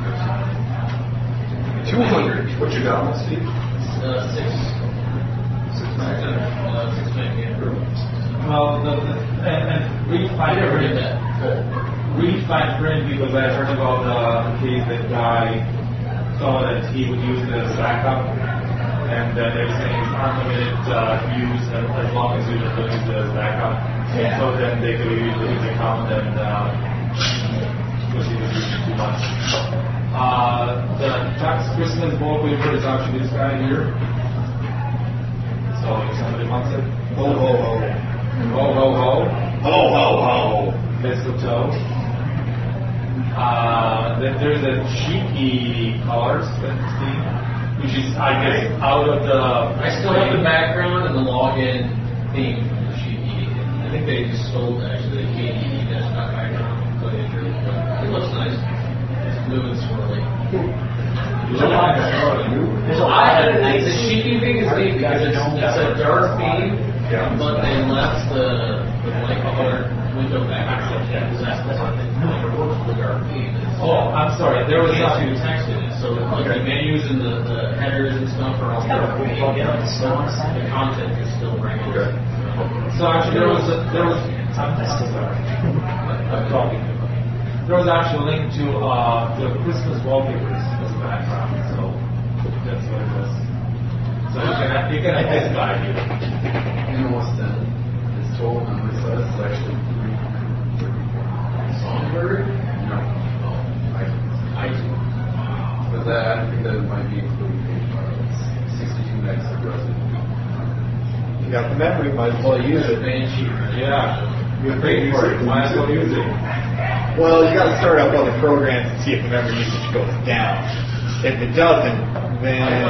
two hundred. What's your download speed? Uh, six. Six meg. Uh, six meg. Well, the, the, and, and read fine I never print. did that. Read fine print because I heard about the case that guy thought that he would use it as backup, and uh, they were saying it's unlimited uh, use as, as long as you just use it as backup. Yeah. So then they could use his account and uh, because he was using too much. Uh, the tax Christmas wallpaper is actually this guy here. So if somebody wants it, Ho, ho, ho. ho ho ho. Ho, ho, ho. Mistletoe. Uh, then there's a cheeky colors theme, which is I guess out of the. I still have the background and the login theme for the Cheeky. I think they just sold actually the K D E desktop background. But it looks nice. It's blue and swirly. There's a lot of nice. The Cheeky thing is neat because it's, it's a dark theme, Yeah. but they left the, the light color window background. Because that's that's what they works with the dark theme. It's, Oh, I'm sorry. There was you can't a, see the text in it, so like the menus and the, the headers and stuff are all It's kind of a dark cool theme. plug-in with the snow on the side. The content is still regular. so actually there was a, there was. I'm sorry. I'm talking. There was actually a link to uh, the Christmas wallpapers as a background, so that's what it was. So you can you can have this guy here. You know what's that? It's total number, so it's actually three. Songbird? No. Oh, iTunes. iTunes. But that, I think that might be including page files. sixty-two megs of residue. You got the memory, might as well use it. Banshee. Yeah, you paid for it. Might as well use it. Well, you got to start up other programs and see if the memory usage goes down. If it doesn't, then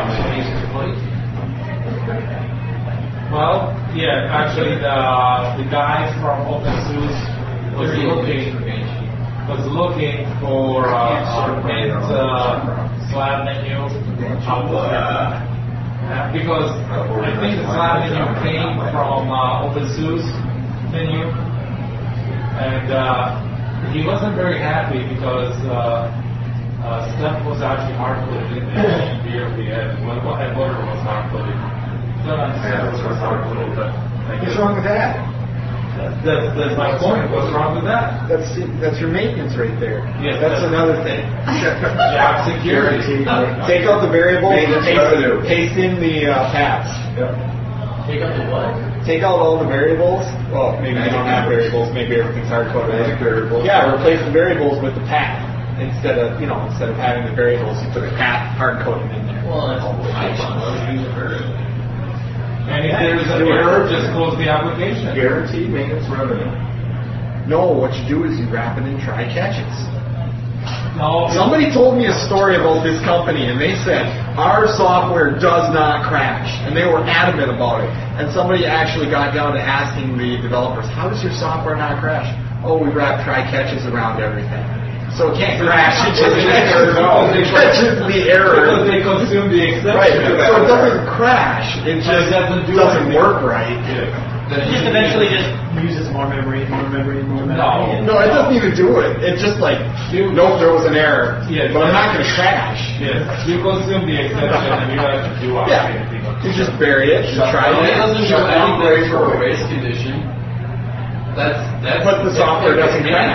Well, yeah, actually the the guy from OpenSUSE was looking was looking for uh, a print uh, slab menu uh, because I think the slab menu came from uh, OpenSUSE menu, and uh, he wasn't very happy because uh, uh, stuff was actually hard coded in there. Beer we had, well, and water was hard coded. Don't understand what was hard coded, but I what's guess wrong with that? That's, that's my point. What's wrong with that? That's that's your maintenance right there. Yes, that's that's- another thing. Job security. Take out the variables, Maintenance paste, revenue. paste in the uh, paths. Take up the what? Take out all the variables. Well, maybe you don't have variables. Maybe everything's hard coded. Magic variables. Yeah, replace the variables with the path instead of you know instead of having the variables, you put the path hard coded in there. Well, that's Python. Let's use it variable. And if there's an error, just close the application. Guaranteed maintenance revenue. No, what you do is you wrap it in try catches. No, Somebody told me a story about this company, and they said our software does not crash, and they were adamant about it. And somebody actually got down to asking the developers, "How does your software not crash?" "Oh, we wrap try catches around everything, so it can't crash. It just catches, it catches the error." because they consume the exception. Right, so it doesn't crash. It just It doesn't do doesn't anything. work right. It just eventually just uses more memory, more memory, more memory. No. No, it doesn't even do it. It's just like, nope, there was an error, Yes. but I'm not going to crash. Yes, you consume the exception and you don't have to do Yeah, anything. you just bury it, you try Well, it it, doesn't show anything for a race condition. That's that's but the software doesn't maintenance. crash.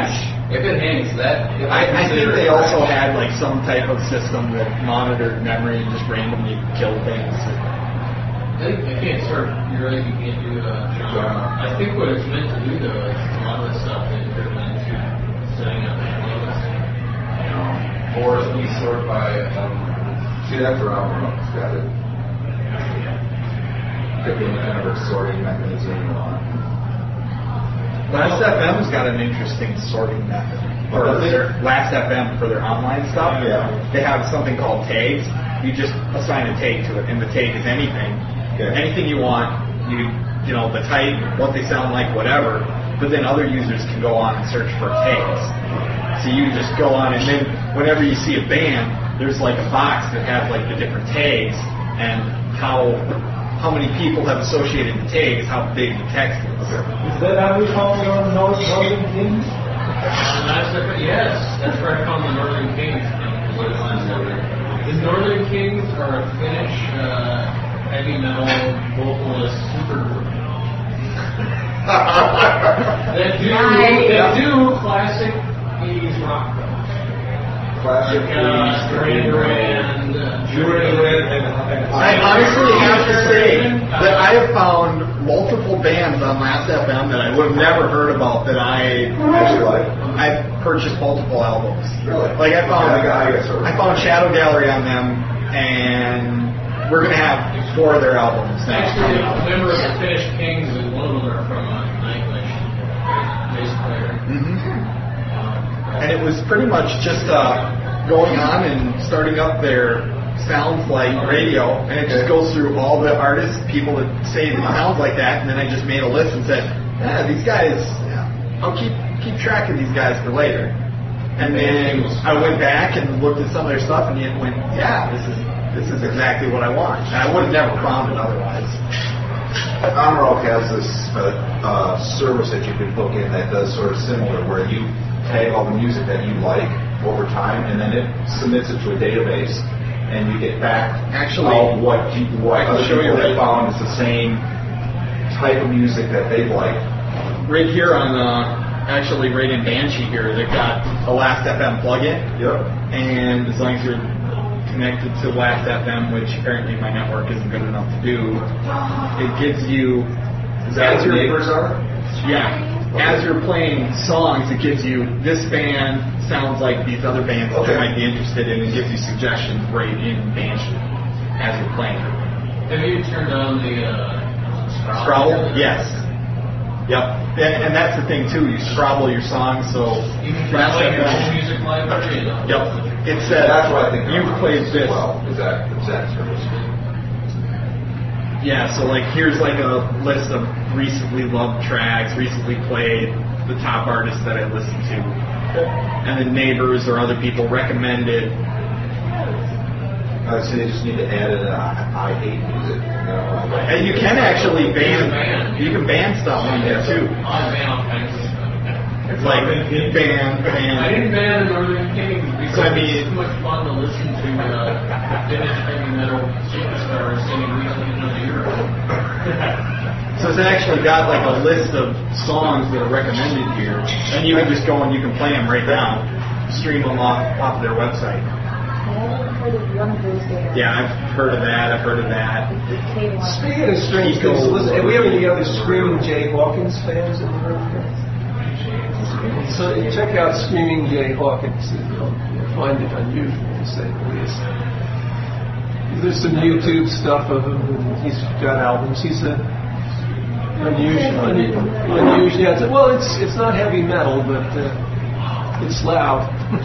If it hangs, that if I, I think consider they it also crash. had like some type of system that monitored memory and just randomly killed things. I think I can't start. You're right. You can't do that. Uh, I think what it's meant to do though is a lot of the stuff that you're meant to setting up a playlist. Or at least sort by. Um, See, that's where I'm got it. Could be any kind of a sorting mechanism on. Last F M's got an interesting sorting method. What For does it? their Last F M for their online stuff, Yeah. they have something called tags. You just assign a tag to it, and the tag is anything. Okay. Anything you want, you you know, the type, what they sound like, whatever. But then other users can go on and search for tags. So you just go on, and then whenever you see a band, there's like a box that has like the different tags and how how many people have associated the tags, how big the text is. Is that how we found your North Northern Kings? And that's the, yes, that's where I found the Northern Kings thing. What is last ever? The Northern Kings are a Finnish uh, heavy metal vocalist supergroup. that do Nice. that do classic eighties rock. Classic Like uh, Duran Duran, uh, I honestly have to say that I have found multiple bands on Last F M that I would have never heard about that I Actually, like, I've purchased multiple albums. Really? Like I found Yeah, I guess so. I found Shadow Gallery on them, and we're gonna have four of their albums next. Actually, a member of the Finnish Kings, and one of them are from uh, Nightwish, bass player. hmm And it was pretty much just uh, going on and starting up their Sounds Like radio, and it just goes through all the artists, people that say that it sounds like that, and then I just made a list and said, yeah, these guys, I'll keep keep track of these guys for later. And then I went back and looked at some of their stuff, and it went, yeah, this is this is exactly what I want. And I would have never found it otherwise. Honor Rock has this uh, uh, service that you can book in that does sort of similar, where you tag all the music that you like over time, and then it submits it to a database, and you get back Actually, all what you, what I can other show you people have right- found is the same type of music that they like. Right here on, uh, actually right in Banshee here, they've got a Last F M plugin. Yep. And as long as you're connected to Last F M, which apparently my network isn't good enough to do, it gives you, Is that what as your you're- neighbors are? yeah, as you're playing songs, it gives you, this band sounds like these other bands that Okay. you might be interested in, and gives you suggestions right in Banshee as you're playing. Have you turned on the uh, Scrabble? Yes. Yep. And, and that's the thing too, you Scrabble your songs, so You can Last play your F M. own music library. Yep. It says, That's what I think. you've played as this. well. Is that is that service? Yeah, so like here's like a list of recently loved tracks, recently played, the top artists that I listened to, and then neighbors or other people recommended. Uh, so they just need to add in uh, I hate music. You know, And you can actually ban, you can ban stuff on there too. I ban all kinds of stuff. It's like ban, I ban. didn't ban the Northern Kings because So, I mean- it's too much fun to listen to uh, Finnish heavy metal superstars singing "Weekly in Europe." So it's actually got like a list of songs that are recommended here, and you can just go and you can play them right now, stream them off off their website. I haven't heard of one of those there. Yeah, I've heard of that. I've heard of that. The K one. Speaking of strange things, listen, have we have any other Screaming Jay Hawkins fans in the room? So check out Screaming Jay Hawkins. You'll find it unusual, to say the least. There's some YouTube stuff of him, and he's got albums. He's a unusual, unusual. unusual yeah, it's, well, it's it's not heavy metal, but uh, it's loud.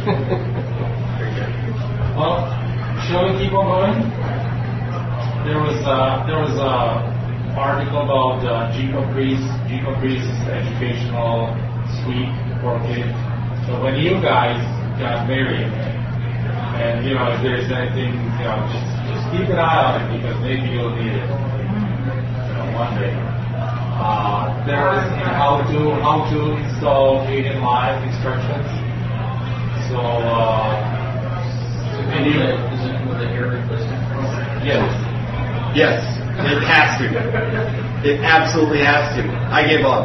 Well, shall we keep on going? There was uh, there was a article about uh, G Caprice. G Caprice is educational suite for kids. So when you guys got married, and you know if there's anything, you know, just just keep an eye on it because maybe you'll need it, you know, one day. Uh, there is how to how to install Alien Live instructions. So. Uh, And you, is it with a hair replacement? Yes. Yes, it has to. It absolutely has to. I gave up. You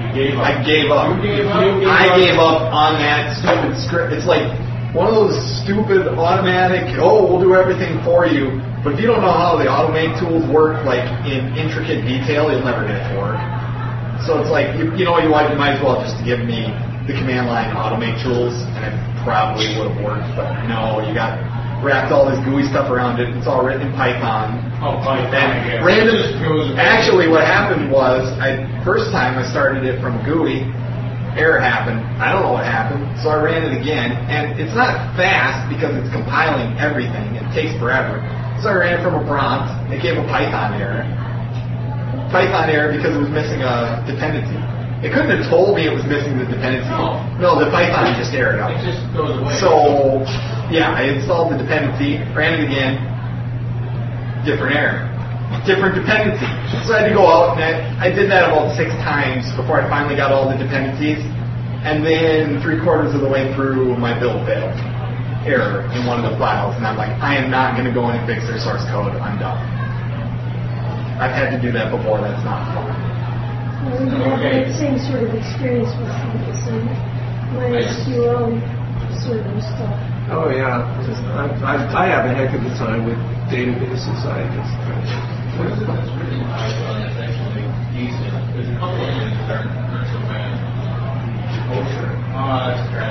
gave up. I gave up. You gave up? I gave up on that stupid script. It's like one of those stupid automatic, oh, we'll do everything for you. But if you don't know how the automate tools work, like in intricate detail, you'll never get it to work. So it's like, you, you know, you might, you might as well just give me the command line automate tools, and it probably would have worked. But no, you got wrapped all this gooey stuff around it. It's all written in Python. Oh, Python. And random. Actually, what happened was, I first time I started it from GUI, error happened. I don't know what happened, so I ran it again, and it's not fast because it's compiling everything. It takes forever. So I ran it from a prompt. It gave a Python error. Python error because it was missing a dependency. It couldn't have told me it was missing the dependency. Oh. No, the Python just errored out. It just goes away. So, yeah, I installed the dependency, ran it again, different error. Different dependency. So I had to go out, and I, I did that about six times before I finally got all the dependencies. And then three quarters of the way through, my build failed. Error in one of the files. And I'm like, I am not going to go in and fix their source code. I'm done. I've had to do that before. That's not fun. Well, you have that same sort of experience with the same MySQL server stuff. Oh yeah, just, I, I, I have a heck of a time with databases. I just What is it that's really Python that's actually decent? There's a couple of things that aren't, aren't so bad. Kosher. Oh, that's trash.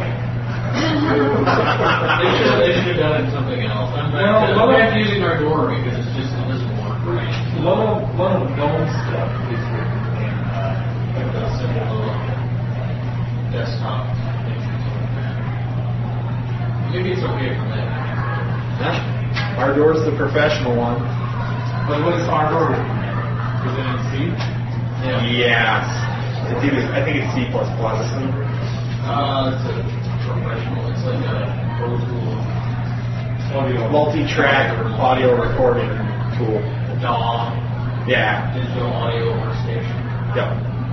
they should they should have done it something else. I'm back, Well, to, well, I'm back to using Ardora because it's just, it doesn't work right. A lot of, lot of known stuff is written in uh, Like the simple little desktop things like that. Maybe it's okay for that. Yeah. Ardour's the professional one. But what is Ardor? Is it in C? Yes. It's either, I think it's C plus plus. Uh, it's a professional. It's like a Pro Tool. Audio. Multi-track audio recording tool. D A W. Yeah. Digital Audio Workstation. Yep.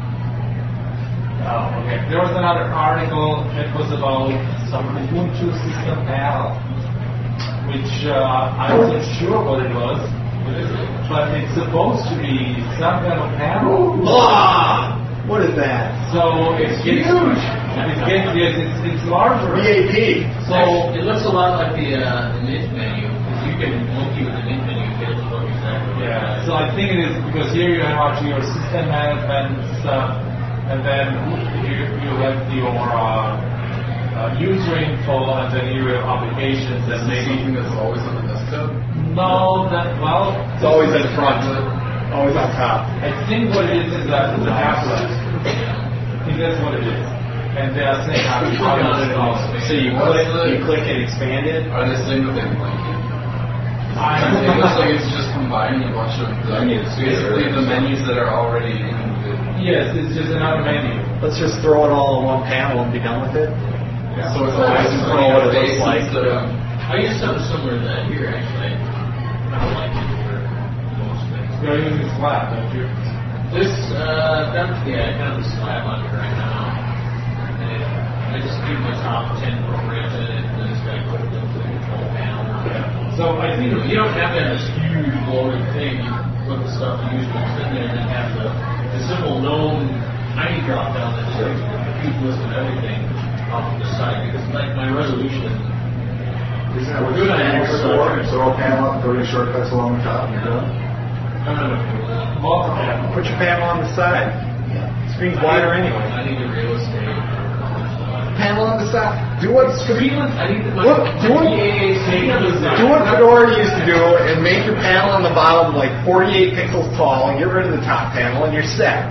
Oh, okay. There was another article that was about some Ubuntu system panel, which uh, I wasn't sure what it was, but it's supposed to be some kind of panel. Ah! What is that? So it's huge. It's getting, yes, it's, it's larger. V A P. So it looks a lot like the uh, the Mint menu because you can monkey with the Mint menu. It will look exactly. yeah. So I think it is because here you have your system management stuff, and then you you have your uh, uh, user info, and then you have applications that maybe Something that's always on the desktop. no that well It's always in front. Always on top. I think what it is is that it's an applet. I think that's what it is. And they are saying how to how to install it. So you click, you click and expand it. Are they saying that they like it? I It looks like it's just combining a bunch of the, basically the menus that are already in the. Yes, it's just another menu. Let's just throw it all in one panel and be done with it. So it's I always just in know what it base looks like. instead of. I use something similar to that here actually. I don't like it for most things. You're using Slack, don't you? This, uh, that's, yeah, kind of the slab on it right now. And it, I just keep my top ten programs in it, and then it's got to put it into the control panel. So I think You know, you don't have to have this huge loaded thing. You put the stuff you usually put in there and then have the, the simple known tiny drop down that shows you the huge list of everything off to the side. Because like my resolution, Isn't that what you're saying before? Throw a panel up, throw your shortcuts along the top, and you're done? I don't know. well, yeah. Put your panel on the side. Screen's wider anyway. I need the real estate. Panel on the side. Do what Screen, I need the, my, Look, do my what- V A A do what Fedora used to do and make your panel on the bottom like forty-eight pixels tall and get rid of the top panel and you're set.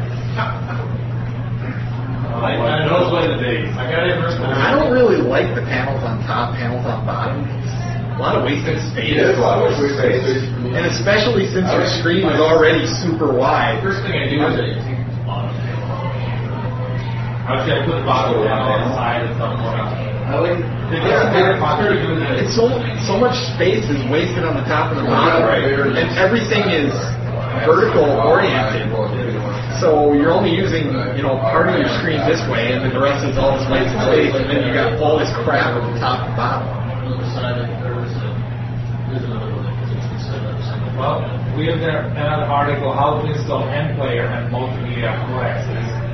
I, I know it's one of the days. I got it first. I don't really like the panels on top, panels on bottom. A lot of wasted space. It is a lot of wasted space. And especially since your screen is already super wide. First thing I do is I take the bottom. Actually, I put the bottom down on the side and stuff. I like. It's so so much space is wasted on the top and the bottom, Right. and everything is vertical oriented. So you're only using, you know, part of your screen this way, and then the rest is all this wasted space, and then you got all this crap at the top and bottom. On the other side, there was a, there's another one because it's instead of single. Well, we have there another article, how to install M-Player and multimedia accesses.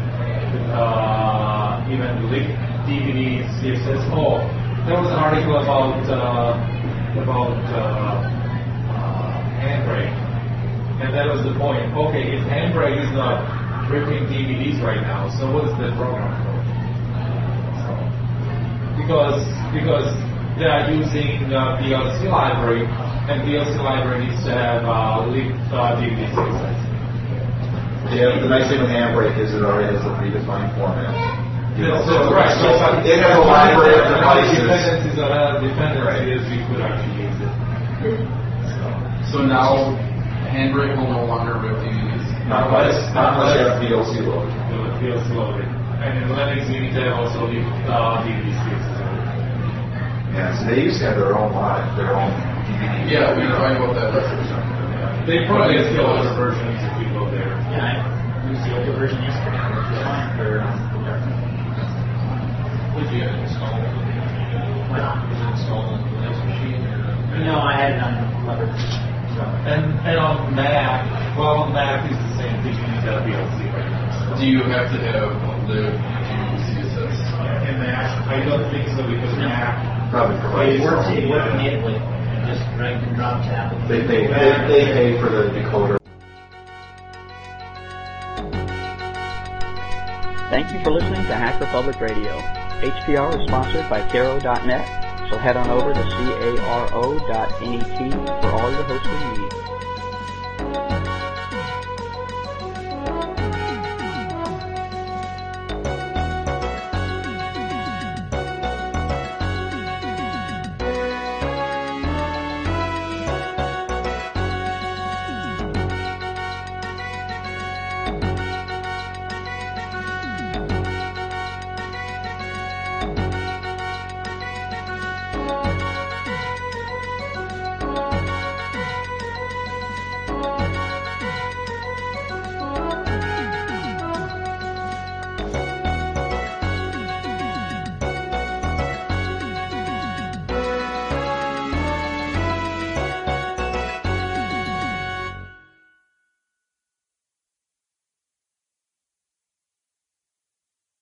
uh, even leaked D V Ds, C S S. Oh, there was an article about uh, about uh, uh, Handbrake, and that was the point. Okay, if Handbrake is not ripping D V Ds right now, so what is the program for? So, because because they are using uh, V L C library, and V L C library needs to have uh, leaked uh, D V D C S S. Yeah, the nice thing with Handbrake is it already has a predefined format. You know, That's so, right. so So they have a library of devices. Dependencies on other dependencies, we could actually use it. So now, Handbrake will no longer rip D V Ds. Not unless, not unless you have V L C loaded. The V L C loaded. And in Linux, you need to have also the uh, D V D spaces. Yeah, so they used to have their own live, their own D V D. Yeah, we talked about that last time. They probably have still other versions if you go there. Yeah, I used the older version yesterday, which was fine for um, Would you install it? well, Was it installed on the Linux machine? Or? no, I had it on lever. So. And and on Mac, well, on Mac is the same thing. You need that V L C right now. Do you have to have the C S S? In Mac, I don't think so because No. Mac. Probably It provides. worked, their it own- worked natively. Just drag and drop to Apple. They, they, they, they pay for the decoder. Thank you for listening to Hacker Public Radio. H P R is sponsored by Caro dot net, so head on over to caro dot net for all your hosting needs.